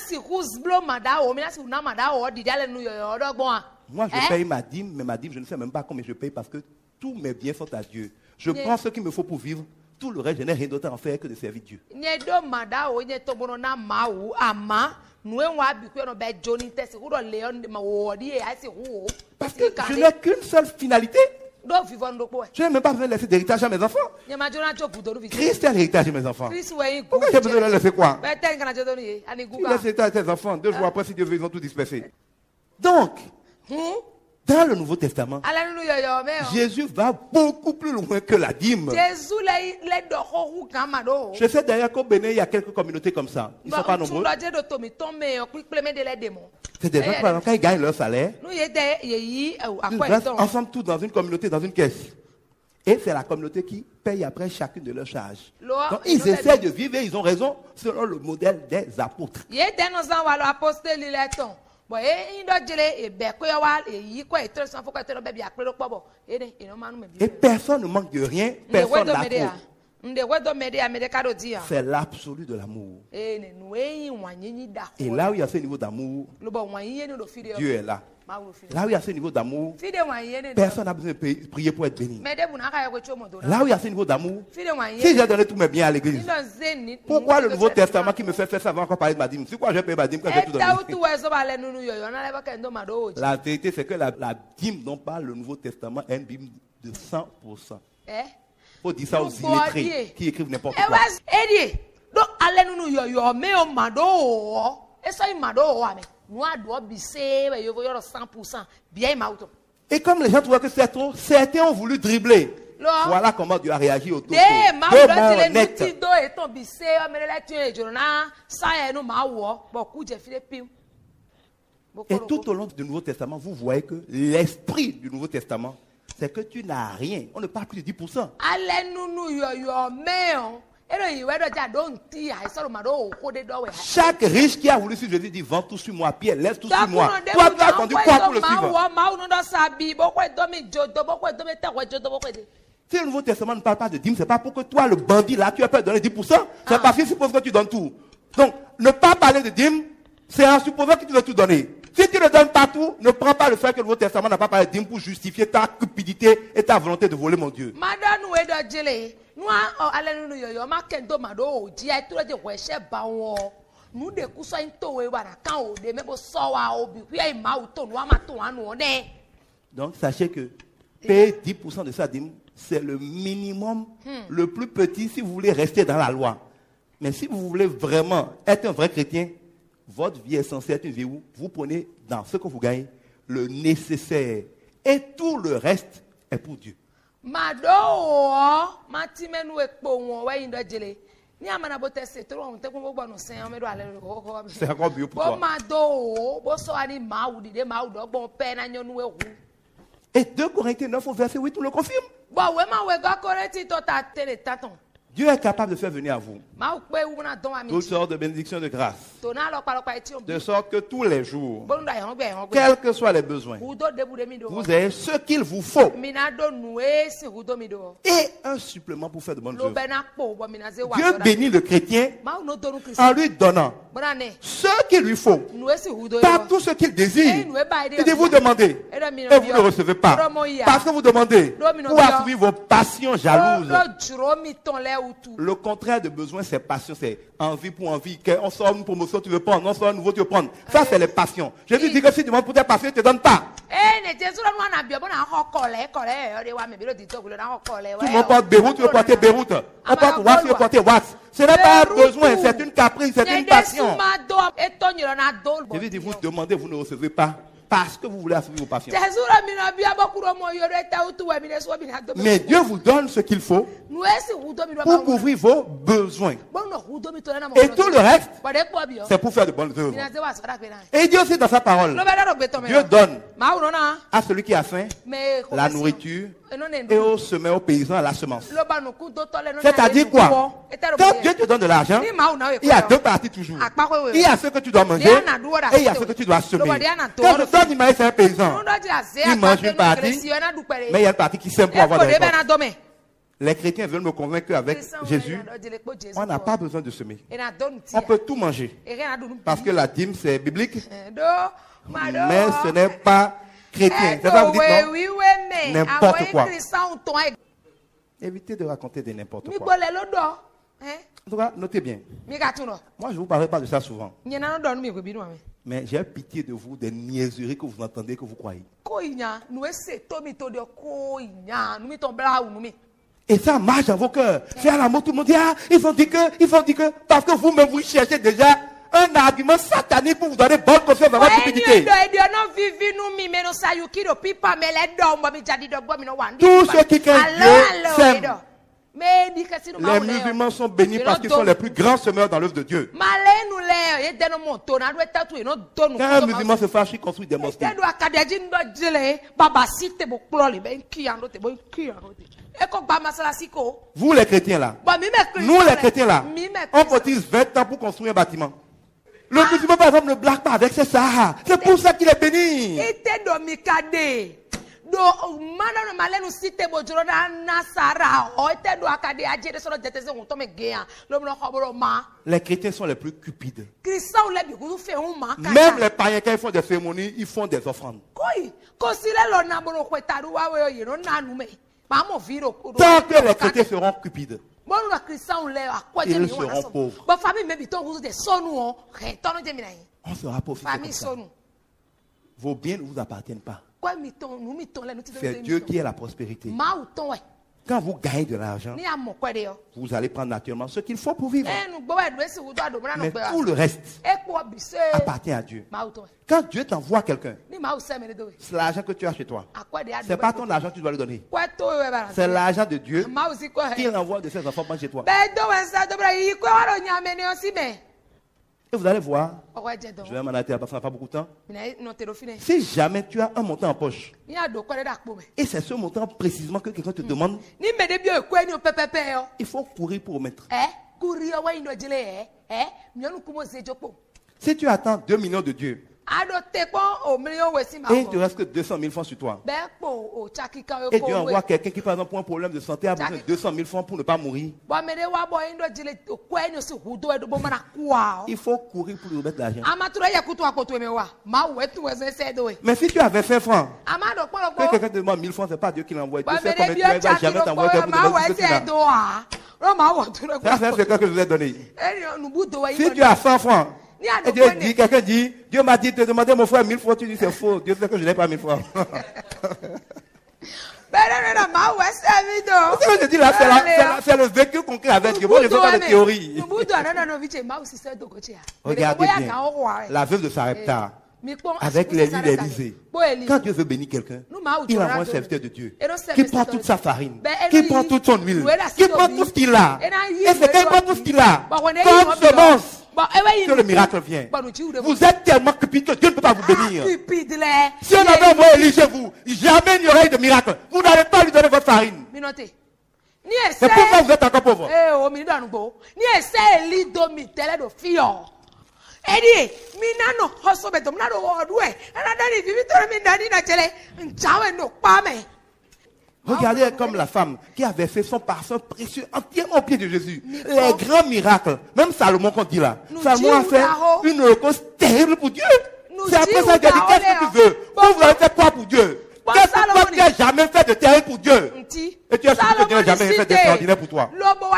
Moi, je paye ma dîme, mais ma dîme, je ne sais même pas combien je paye parce que tous mes biens sont à Dieu. Je prends ce qu'il me faut pour vivre. Tout le reste, je n'ai rien d'autre à en faire que de servir Dieu. Parce que je n'ai qu'une seule finalité. Je n'ai même pas besoin de laisser d'héritage à mes enfants. Christ est l'héritage de mes enfants. Pourquoi j'ai besoin de leur laisser quoi? Tu laisses l'héritage à tes enfants. Deux jours après, si Dieu veut, ils ont tout dispersé. Donc, dans le Nouveau Testament, Jésus va beaucoup plus loin que la dîme. Je sais d'ailleurs qu'au Bénin, il y a quelques communautés comme ça. Ils ne sont pas nombreux. C'est des gens qui, par exemple, quand ils gagnent leur salaire, ils restent ensemble tous dans une communauté, dans une caisse. Et c'est la communauté qui paye après chacune de leurs charges. Donc ils essaient de vivre et ils ont raison selon le modèle des apôtres. Bon, et il doit dire, et ben, quoi, et il quoi, et très sans faut que tu le bébé a pris le poids. Et il ne m'a Et personne ne manque de rien, personne n'a trop. C'est l'absolu de l'amour. Et là où il y a ce niveau d'amour, Dieu est là. Là où il y a ce niveau d'amour, personne n'a besoin de prier pour être béni. Là où il y a ce niveau d'amour, si j'ai donné tous mes biens à l'église, pourquoi le Nouveau Testament qui me fait faire ça va encore parler de ma dîme? C'est quoi je vais payer ma dîme quand j'ai tout donné? La vérité, c'est que la, la dîme dont parle le Nouveau Testament est une dîme de cent pour cent. Il faut dire ça aux illettrés qui écrivent n'importe quoi. Donc, allez nous yo yo mais on mado et ça il mado ame nous a doit bisser yo yo cent pour cent bien mauto. Et comme les gens trouvent que c'est trop, certains ont voulu dribbler. Voilà comment Dieu a réagi au tout. Et tout au long du Nouveau Testament, vous voyez que l'esprit du Nouveau Testament, c'est que tu n'as rien. On ne parle plus de dix pour cent. Chaque riche qui a voulu suivre Jésus dit vends tout sur moi, Pierre, laisse tout sur moi. Toi, tu as attendu quoi pour le suivre? Si le Nouveau Testament ne parle pas de dîme, ce n'est pas pour que toi, le bandit là, tu as peur de donner dix pour cent. C'est parce qu'il suppose que tu donnes tout. Donc, ne pas parler de dîme, c'est en supposant que tu veux tout donner. Si tu ne donnes pas tout, ne prends pas le fait que le Nouveau Testament n'a pas parlé de dîme pour justifier ta cupidité et ta volonté de voler mon Dieu. Donc, sachez que payer dix pour cent de sa dîme, c'est le minimum, hmm. le plus petit si vous voulez rester dans la loi. Mais si vous voulez vraiment être un vrai chrétien, votre vie est censée être une vie où vous prenez dans ce que vous gagnez le nécessaire. Et tout le reste est pour Dieu. C'est encore mieux pour toi. Et deux Corinthiens neuf au verset huit, on le confirme. Dieu est capable de faire venir à vous toutes sortes de bénédictions de grâce, de sorte que tous les jours, quels que soient les besoins, vous ayez ce qu'il vous faut et un supplément pour faire de bonnes œuvres. Dieu bénit le chrétien en lui donnant ce qu'il lui faut, pas tout ce qu'il désire. Il dit vous demandez et vous ne recevez pas parce que vous demandez pour assouvir vos passions jalouses. Le contraire de besoin, c'est passion, c'est envie pour envie. On sort une promotion, tu veux prendre, on sort un nouveau, tu veux prendre. Ça, c'est les passions. Jésus dit que si tu demandes pour tes passions, il ne te donne pas. Tout le monde porte Beyrouth, tu veux porter Beyrouth. On porte Wax, tu veux porter Wax. Ce n'est pas un besoin, c'est une caprice, c'est une passion. Jésus dit, vous demandez, vous ne recevez pas. Parce que vous voulez assouvir vos passions. Mais Dieu vous donne ce qu'il faut pour couvrir vos besoins. Et tout le reste, c'est pour faire de bonnes œuvres. Et Dieu aussi dans sa parole, Dieu donne à celui qui a faim la nourriture et au semeur, aux paysans, la semence. C'est-à-dire quoi? Quand Dieu te donne de l'argent, il y a deux parties toujours. Il y a ce que tu dois manger et il y a ce que tu dois semer. Quand je donne du maïs à un paysan, il mange une partie, mais il y a une partie qui sème pour avoir des récoltes. Les chrétiens veulent me convaincre qu'avec Jésus, on n'a pas besoin de semer. On peut tout manger. Parce que la dîme, c'est biblique, mais ce n'est pas chrétien. C'est ça vous dites, non? N'importe quoi. Évitez de raconter des n'importe quoi. En tout cas, notez bien. Moi, je ne vous parlerai pas de ça souvent. Mais j'ai pitié de vous, des niaiseries que vous entendez, que vous croyez. Et ça marche dans vos cœurs. C'est à la mort, tout le monde dit, ah, ils vont dire que, ils vont dire que, parce que vous-même, vous cherchez déjà un argument satanique pour vous donner bonne conscience dans votre stupidité. Tous ceux qui craignent Dieu s'aiment. Les musulmans sont bénis parce qu'ils sont les plus grands semeurs dans l'œuvre de Dieu. Quand un musulman se fâche, il construit des mosquées. Vous les chrétiens là, nous les chrétiens là, on cotise vingt ans pour construire un bâtiment. Le musulman, par exemple, ne blague pas avec ses Sahara. C'est pour ça qu'il est béni. Ite do mikade. Do mana no malenu site bojoro na nasara. O ite do akade ajere solo detese on to me gea. Lo mo khoboro ma. Les chrétiens sont les plus cupides. Christian le bi ku fe un ma. Même les païens, quand ils font des cérémonies, ils font des offrandes. Koi, ko sile lo na boro kwetaru wa we yero nanu me. Pa mo viro. Tant que les chrétiens seront cupides, ils seront pauvres. On sera pauvres. Vos biens ne vous appartiennent pas. C'est Dieu qui est la prospérité. Quand vous gagnez de l'argent, vous allez prendre naturellement ce qu'il faut pour vivre. Mais tout le reste appartient à Dieu. Quand Dieu t'envoie quelqu'un, c'est l'argent que tu as chez toi. Ce n'est pas ton argent que tu dois lui donner. C'est l'argent de Dieu qu'il envoie de ses enfants chez toi. Et vous allez voir, je vais m'en arrêter là parce qu'on n'a pas beaucoup de temps. Si jamais tu as un montant en poche, et c'est ce montant précisément que quelqu'un te demande, il faut courir pour remettre. Si tu attends deux millions de Dieu, et il ne te reste que deux cent mille francs sur toi, et Dieu envoie quelqu'un qui, par exemple, pour un problème de santé, a besoin de deux cent mille francs pour ne pas mourir, il faut courir pour lui remettre l'argent. Mais si tu avais fait francs, que quelqu'un te demande mille francs, ce n'est pas Dieu qui l'envoie. Tu sais combien tu as, il ne va jamais t'envoyer quelqu'un pour te donner ce que tu as. Ça, c'est quelqu'un que je vous ai donné. Si tu as cent francs, et Dieu dit, quelqu'un dit, Dieu m'a dit de demander mon frère mille francs, tu dis c'est faux. Dieu sait que je n'ai pas mille francs. Ce que je dis là, c'est, la, c'est, la, c'est le vécu concret avec Dieu. Moi, je ne fais pas de théorie. Regardez bien, la veuve de Sarepta, avec les lits d'Élysée. Quand Dieu veut bénir quelqu'un, il envoie un serviteur de Dieu qui prend toute sa farine, qui prend toute son huile, qui prend tout ce qu'il a. Et c'est qu'il prend tout ce qu'il a comme semence que le miracle vient. Vous êtes tellement cupide que Dieu ne peut pas vous bénir. Si on avait envoyé Élie chez vous, jamais il n'y aurait eu de miracle. Vous n'allez pas lui donner votre farine. C'est pourquoi vous êtes encore pauvre. Eddie, minano hosobeto minano odwe. Anadani vivitore mindani na chele. Nchawe no pame. Regardez comme la femme qui avait fait son parfum précieux entièrement au pied de Jésus. Les grands miracles. Même Salomon qu'on dit là. Salomon a fait une holocauste terrible pour Dieu. C'est après ça qu'il a dit, qu'est-ce que tu veux? Vous, vous avez fait quoi pour Dieu? Qu'est-ce que toi tu n'as jamais fait de terrible pour Dieu? Et tu as dit que Dieu n'a jamais fait d'extraordinaire pour toi.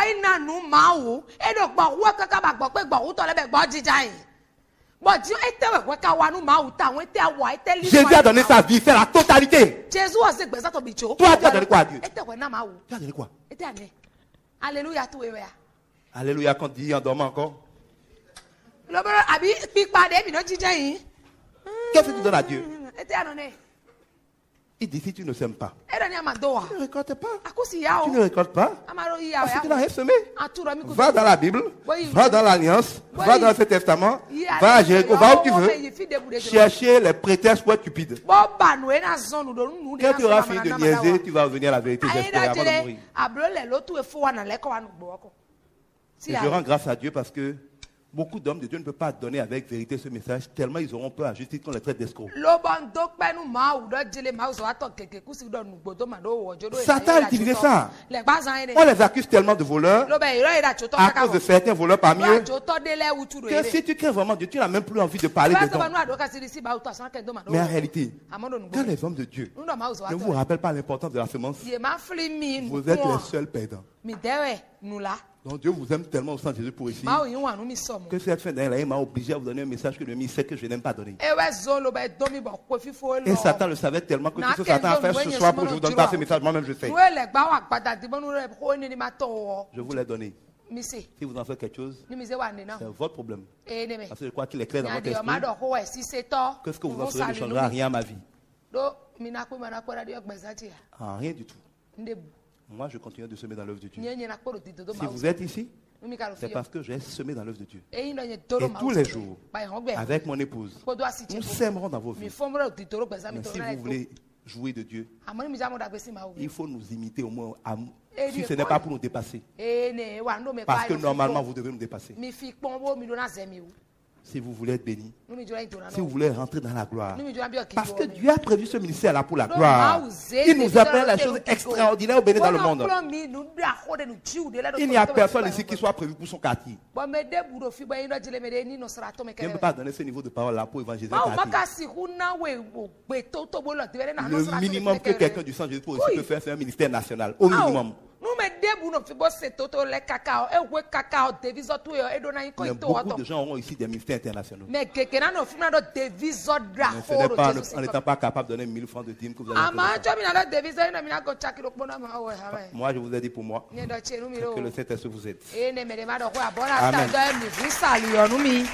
Jésus a donné sa vie, c'est la totalité. Toi, tu as donné quoi à Dieu? Tu as donné quoi? Alléluia. Alléluia, quand dit en dormant encore. Qu'est-ce que tu donnes à Dieu? Il dit si tu ne sèmes pas, tu ne récoltes pas. Tu ne récoltes pas parce que tu n'as rien semé. Va dans la Bible, va dans l'Alliance, va dans l'Ancien Testament, va à Jéricho, va où tu veux. Chercher les prétextes pour être cupide. Quand tu auras fini de niaiser, tu vas revenir à la vérité, j'espère, avant de mourir. Et je rends grâce à Dieu parce que beaucoup d'hommes de Dieu ne peuvent pas donner avec vérité ce message tellement ils auront peur à justice qu'on les traite d'escrocs. Satan a utilisé ça. On les accuse tellement de voleurs à cause de certains voleurs parmi eux que si tu crées vraiment Dieu, tu n'as même plus envie de parler de dons. Mais en réalité, quand les hommes de Dieu ne vous rappellent pas l'importance de la semence, vous êtes les seuls perdants. Donc Dieu vous aime tellement au sein de Jésus pour ici que cette fin d'année, il m'a obligé à vous donner un message que le ministre sait que je n'aime pas donner. Et Satan le savait tellement que tout ce que Satan a fait ce soir pour que je vous donne pas ce message, moi-même je sais. Je vous l'ai donné. Si vous en faites quelque chose, c'est votre problème. Parce que je crois qu'il est clair dans votre esprit que ce que vous en ferez ne changera rien à ma vie. Ah, rien du tout. Moi, je continue de semer dans l'œuvre de Dieu. Si vous êtes ici, c'est parce que j'ai semé dans l'œuvre de Dieu. Et tous les jours, avec mon épouse, nous sèmerons dans vos vies. Mais si vous voulez jouer de Dieu, il faut nous imiter au moins, si ce n'est pas pour nous dépasser. Parce que normalement, vous devez nous dépasser. Si vous voulez être béni, Nous me disons, si vous voulez rentrer dans la gloire, nous me disons, bien, parce que qui Dieu a prévu ce ministère-là pour la Non, gloire. Mausé, Il nous c'est appelle dans à le des choses Théo extraordinaires au béni dans le monde. Il n'y a personne ici qui soit prévu pour son quartier. Bon, mais des bouts de fibres, il y a des lémédés, nous sera tombé. Je ne peux pas donner ce niveau de parole-là pour évangéliser le Bah, on quartier. m'a cassé, on a ouais, oh, ouais, tout, tout, bon, là, tu verrais, non, non, Le sera minimum tombé, que quelqu'un du sang Jésus aussi Oui. peut faire, c'est un ministère national. Au minimum. Nous, mais des bouts de fibres, c'est tout, les cacao, et ouais, cacao, devise, tout, et donne un Mais coin, beaucoup de gens auront ici des ministères internationaux. mais quelqu'un n'a pas de devise, Mais ce n'est pas en n'étant pas capable de donner mille francs de dîme que vous allez Ah, entrer ma, dans ça. tu as mis la devise, il y a mis la gotcha qui le pose, ah, ouais, ah, ouais. Moi, je vous ai dit pour moi Ni de chez nous, que le miro. Saint-Esprit vous aide. Et ne me demande quoi, bon, Amen. attends, nous vous saluons, nous, mi.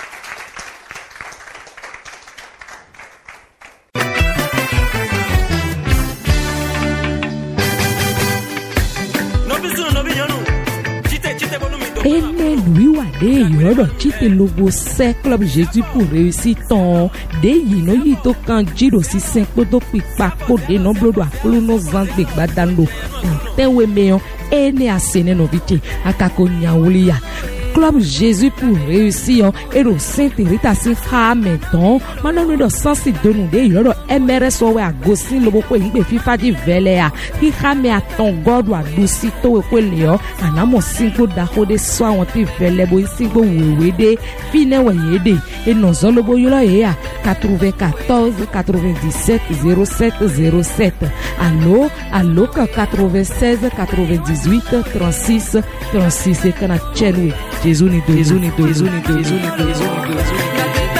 Ene lui wade yoro chite logo se club Jésus pour réussir ton de yino yito kan jiro si senko do pipa ko de no blodo akulu no zangbe gbadando tewe meyon ene asene no vite akako nyawulia Club Jésus pour réussir et le Saint-Rita si Hamilton maintenant nous sens de nous de yoro M R S o we agosin lobo ko ingbe fifa di velea ki hame aton god wa dusito we ko leo anamo singo da ko de so awon ti vele bo singo wewe de fine we yede e no zo lobo yolo ya quatre-vingt-quatorze quatre-vingt-dix-sept zéro sept zéro sept allo allo quatre-vingt-seize quatre-vingt-dix-huit trente-six trente-six et kana chenwe Jésus ni do Jésus ni do Jésus ni do Jésus ni do Jésus ni do